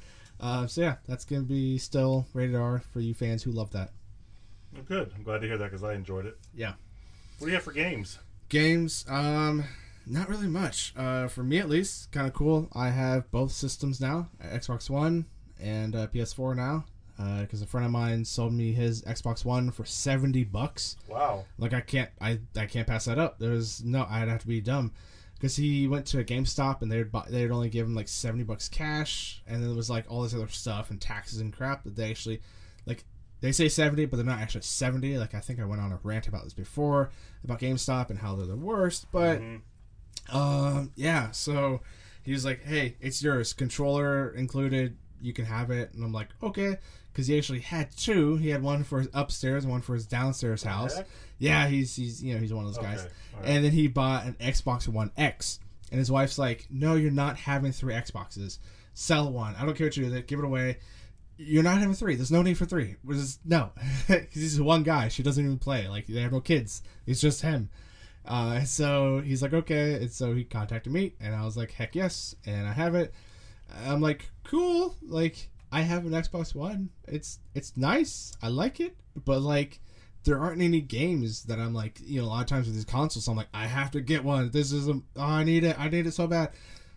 uh, so yeah, that's going to be still rated R for you fans who love that. Oh, good. I'm glad to hear that because I enjoyed it. Yeah. What do you have for games? Games, um, not really much. Uh, for me at least, kind of cool. I have both systems now, Xbox One and uh, P S four now, because uh, a friend of mine sold me his Xbox One for seventy bucks. Wow. Like I can't, I, I can't pass that up. There's no, I'd have to be dumb. Because he went to a GameStop and they'd buy, they'd only give him like seventy bucks cash, and then there was like all this other stuff and taxes and crap that they actually, like, they say seventy, but they're not actually seventy. Like I think I went on a rant about this before about GameStop and how they're the worst. But mm-hmm. um, yeah, so he was like, "Hey, it's yours, controller included. You can have it." And I'm like, "Okay," because he actually had two. He had one for his upstairs and one for his downstairs house. Heck? Yeah, he's he's you know he's one of those guys. Okay. Right. And then he bought an Xbox One X, and his wife's like, "No, you're not having three Xboxes. Sell one. I don't care what you do. Give it away. You're not having three. There's no need for three." Just, no, because he's one guy. She doesn't even play. Like they have no kids. It's just him. Uh, so he's like, okay. And so he contacted me, and I was like, heck yes, and I have it. I'm like, cool. Like I have an Xbox One. It's it's nice. I like it, but like. There aren't any games that I'm like, you know, a lot of times with these consoles, I'm like, I have to get one. This is a, oh, I need it. I need it so bad.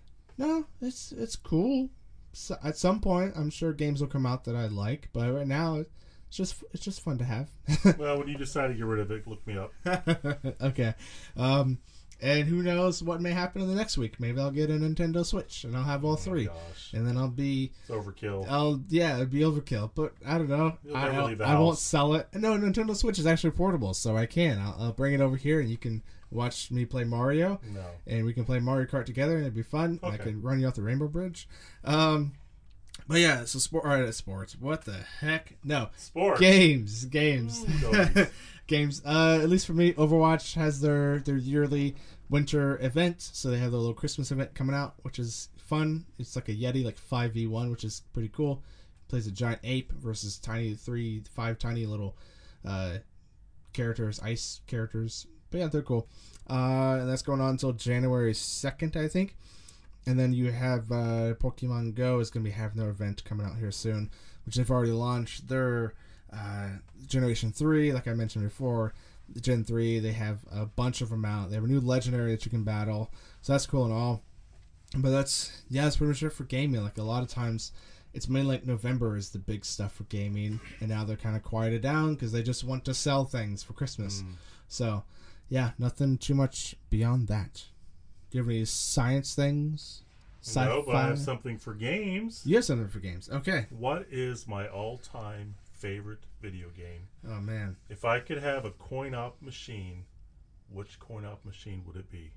No, it's it's cool. So at some point, I'm sure games will come out that I like, but right now, it's just it's just fun to have. Well, when you decide to get rid of it, look me up. Okay, um, and who knows what may happen in the next week? Maybe I'll get a Nintendo Switch and I'll have all Oh three, gosh. and then I'll be It's overkill. I'll yeah, it'd be overkill, but I don't know. You'll I, never I'll- leave the I won't house. sell it. No, Nintendo Switch is actually portable, so I can. I'll, I'll bring it over here, and you can watch me play Mario, No. and we can play Mario Kart together, and it'd be fun. And I Okay. can run you off the Rainbow Bridge. Um, but yeah, so sport. All right, sports. What the heck? No, Sports. games, games, Ooh, doggies. games. Uh, at least for me, Overwatch has their their yearly winter event, so they have their little Christmas event coming out, which is fun. It's like a Yeti, like five v one, which is pretty cool. Plays a giant ape versus tiny three, five tiny little uh, characters, ice characters. But yeah, they're cool. Uh, and that's going on until January second, I think. And then you have uh, Pokemon Go is going to be having their event coming out here soon, which they've already launched. Their uh, Generation three, like I mentioned before, the Gen three, they have a bunch of them out. They have a new legendary that you can battle. So that's cool and all. But that's, yeah, that's pretty much it for gaming. Like a lot of times, it's mainly like November is the big stuff for gaming. And now they're kind of quieted down because they just want to sell things for Christmas. Mm. So, yeah, nothing too much beyond that. Do you have any science things? No, but I have Sci-fi? something for games. You have something for games. Okay. What is my all-time favorite video game? Oh, man. If I could have a coin-op machine, which coin-op machine would it be?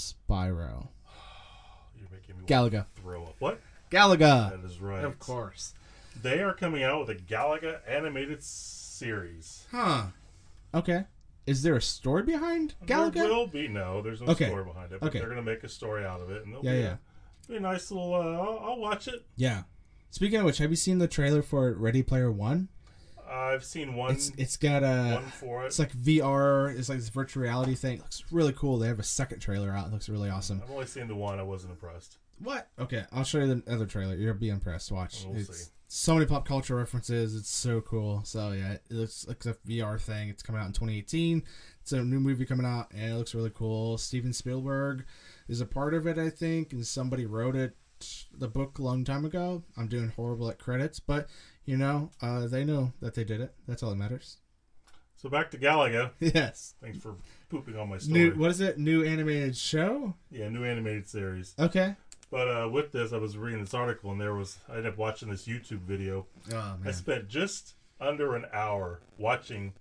Spyro. You're making me Galaga. want to throw up. What? Galaga. That is right. Of course. They are coming out with a Galaga animated series. Huh. Okay. Is there a story behind Galaga? There will be. No, there's no Okay. story behind it. But Okay. they're going to make a story out of it. And they'll Yeah, be, yeah. A, be a nice little... Uh, I'll, I'll watch it. Yeah. Speaking of which, have you seen the trailer for Ready Player One? I've seen one, It's it's got a one for it. it's like V R. It's like this virtual reality thing. It looks really cool. They have a second trailer out. It looks really awesome. I've only seen the one. I wasn't impressed. What? Okay, I'll show you the other trailer. You'll be impressed. Watch. We'll it's see. so many pop culture references. It's so cool. So yeah, it looks like a V R thing. It's coming out in twenty eighteen. It's a new movie coming out, and it looks really cool. Steven Spielberg is a part of it, I think, and somebody wrote it, the book, a long time ago. I'm doing horrible at credits, but you know, uh, they know that they did it. That's all that matters. So back to Galaga. Yes. Thanks for pooping on my story. New, what is it? New animated show? Yeah, new animated series. Okay. But uh, with this, I was reading this article, and there was I ended up watching this YouTube video. Oh, man. I spent just under an hour watching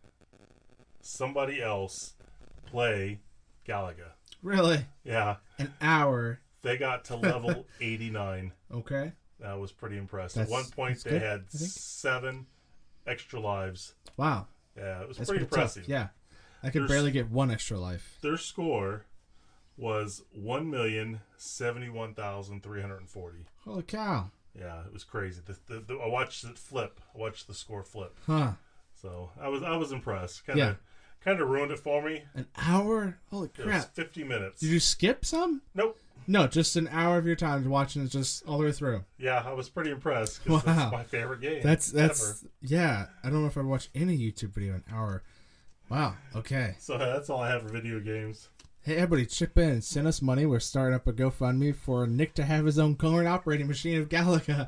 somebody else play Galaga. Really? Yeah. An hour. They got to level eighty-nine. Okay. That was pretty impressive. That's- At one point, that's they good, had I think. seven extra lives. Wow. Yeah, it was That's pretty pretty tough. impressive. Yeah. I could There's- barely get one extra life. Their score was one million seventy-one thousand three hundred forty. Holy cow. Yeah, it was crazy. The, the, the, I watched it flip. I watched the score flip. Huh. So I was I was impressed. Kind of Yeah. kind of ruined it for me. An hour? Holy It was crap. fifty minutes. Did you skip some? Nope. No, just an hour of your time watching it just all the way through. Yeah, I was pretty impressed because Wow. that's my favorite game. That's that's ever. yeah. I don't know if I watched any YouTube video an hour. Wow. Okay. So that's all I have for video games. Hey, everybody, chip in and send us money. We're starting up a GoFundMe for Nick to have his own current operating machine of Galaga.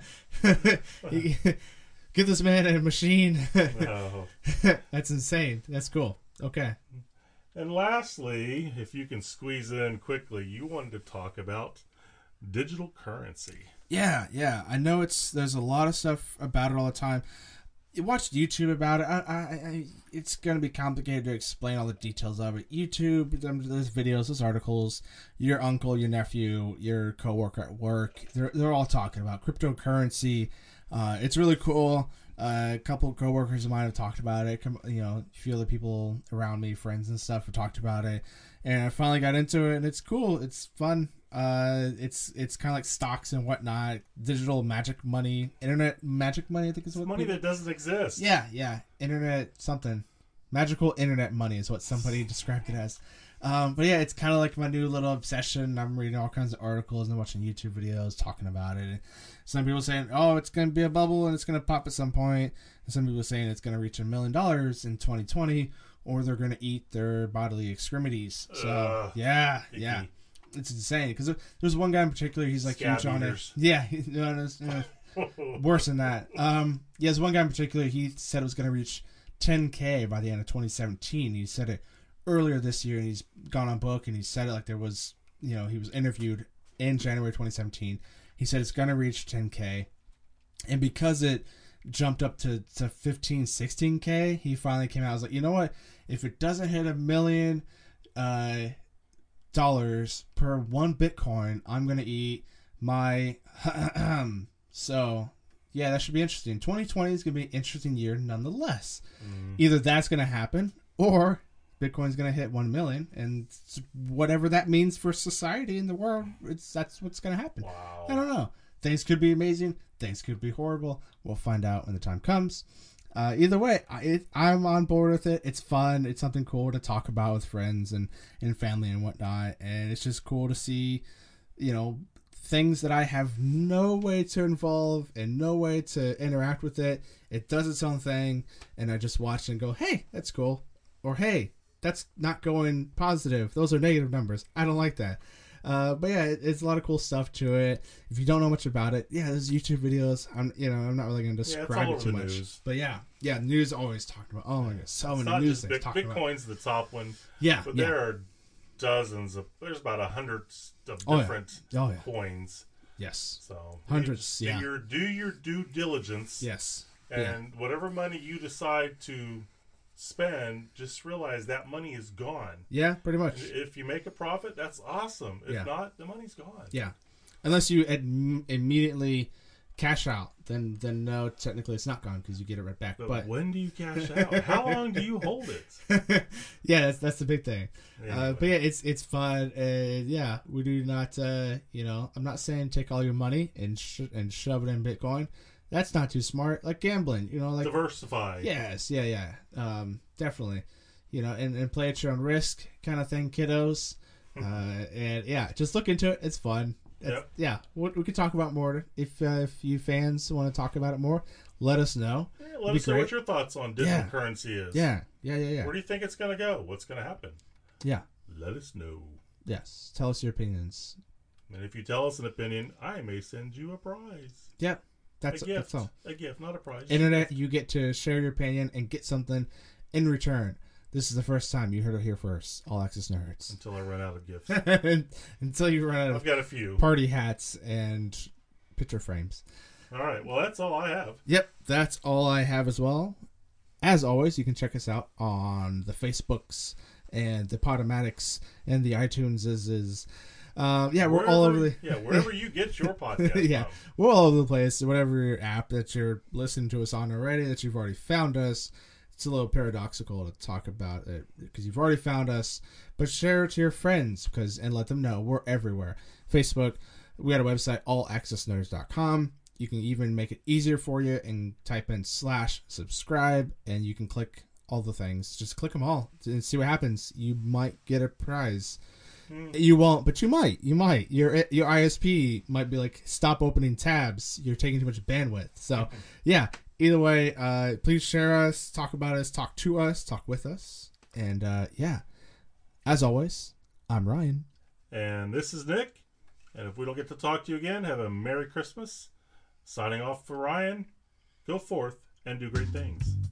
He- Give this man a machine. Oh. That's insane. That's cool. Okay. And lastly, if you can squeeze in quickly, you wanted to talk about digital currency. Yeah, yeah. I know it's there's a lot of stuff about it all the time. You watched YouTube about it. I, I, I it's going to be complicated to explain all the details of it. YouTube, there's videos, there's articles. Your uncle, your nephew, your coworker at work, they're they're all talking about cryptocurrency. Uh, it's really cool. Uh, a couple of coworkers of mine have talked about it. Come, you know, a few other people around me, friends and stuff, have talked about it. And I finally got into it, and it's cool. It's fun. Uh, it's it's kind of like stocks and whatnot, digital magic money, internet magic money. I think is what Money people- that doesn't exist. Yeah, yeah, internet something, magical internet money is what somebody described it as. Um, but yeah, it's kind of like my new little obsession. I'm reading all kinds of articles and watching YouTube videos talking about it. Some people saying, "Oh, it's going to be a bubble and it's going to pop at some point," and some people saying it's going to reach a million dollars in twenty twenty, or they're going to eat their bodily extremities. So Ugh, yeah, icky. yeah. It's insane because there's one guy in particular. He's like Scab huge on it. eaters. Yeah, he- no, no, no, worse than that. Um, yeah, there's one guy in particular. He said it was going to reach ten K by the end of twenty seventeen. He said it earlier this year, and he's gone on book and he said it like there was, you know, he was interviewed in January twenty seventeen. He said it's going to reach ten K, and because it jumped up to to fifteen, sixteen K, he finally came out. I was like, you know what? If it doesn't hit a million, uh. dollars per one Bitcoin, I'm gonna eat my so yeah, that should be interesting. twenty twenty is gonna be an interesting year nonetheless. Mm. Either that's gonna happen or Bitcoin's gonna hit one million, and whatever that means for society in the world, it's that's what's gonna happen. Wow. I don't know. Things could be amazing. Things could be horrible. We'll find out when the time comes. Uh, either way, I, it, I'm on board with it. It's fun. It's something cool to talk about with friends and, and family and whatnot. And it's just cool to see, you know, things that I have no way to involve and no way to interact with it. It does its own thing. And I just watch and go, hey, that's cool. Or, hey, that's not going positive. Those are negative numbers. I don't like that. Uh, but yeah, it, it's a lot of cool stuff to it. If you don't know much about it, yeah, there's YouTube videos. I'm, you know, I'm not really going to Yeah, it's describe all it too over the much. news. But yeah, yeah, news always talking about. Oh my god, so It's many not news just things Bit- talking about. Bitcoin's the top one, Yeah, but yeah. there are dozens of. There's about a hundred of Oh, yeah. different Oh yeah, coins. yes, So Hundreds, you yeah. Do your do your due diligence. yes, And yeah. whatever money you decide to spend, just realize that money is gone. yeah, pretty much. If you make a profit, that's awesome. If Yeah. not, the money's gone. Yeah, unless you ad- immediately cash out, then then no, technically it's not gone because you get it right back. But, But, when do you cash out? How long do you hold it? yeah, that's that's the big thing. Uh, Anyway. but yeah, it's it's fun, and yeah, we do not, uh, you know, I'm not saying take all your money and sh- and shove it in Bitcoin. That's not too smart. Like gambling, you know, like Diversify. yes, yeah, yeah, um, definitely, you know, and, and play at your own risk, kind of thing, kiddos. uh, and yeah, just look into it. It's fun. It's, Yep. Yeah, we, we could talk about more if uh, if you fans want to talk about it more. Let us know. Yeah, Be let us know great. what your thoughts on digital Yeah. currency is. Yeah, yeah, yeah, yeah, Where do you think it's going to go? What's going to happen? yeah. Let us know. Yes, tell us your opinions. And if you tell us an opinion, I may send you a prize. Yep, that's a gift. that's all. A gift, not a prize. Internet, you get to share your opinion and get something in return, this is the first time you heard it here first. All Access Nerds. Until I run out of gifts. Until you run out of I've got a few. Party hats and picture frames. All right. Well, that's all I have. Yep, that's all I have as well. As always, you can check us out on the Facebooks and the Podomatics and the iTunes is is. Uh, yeah, we're wherever, all over the yeah wherever you get your podcast. yeah, from. we're all over the place. Whatever your app that you're listening to us on already, that you've already found us. It's a little paradoxical to talk about it because you've already found us, but share it to your friends because and let them know we're everywhere. Facebook, we got a website, all access nerds dot com. You can even make it easier for you and type in slash subscribe, and you can click all the things. Just click them all and see what happens. You might get a prize. You won't, but you might. You might. Your your I S P might be like, stop opening tabs. You're taking too much bandwidth. So, yeah. Either way, uh, please share us, talk about us, talk to us, talk with us. And, uh, yeah. As always, I'm Ryan. And this is Nick. And if we don't get to talk to you again, have a Merry Christmas. Signing off for Ryan. Go forth and do great things.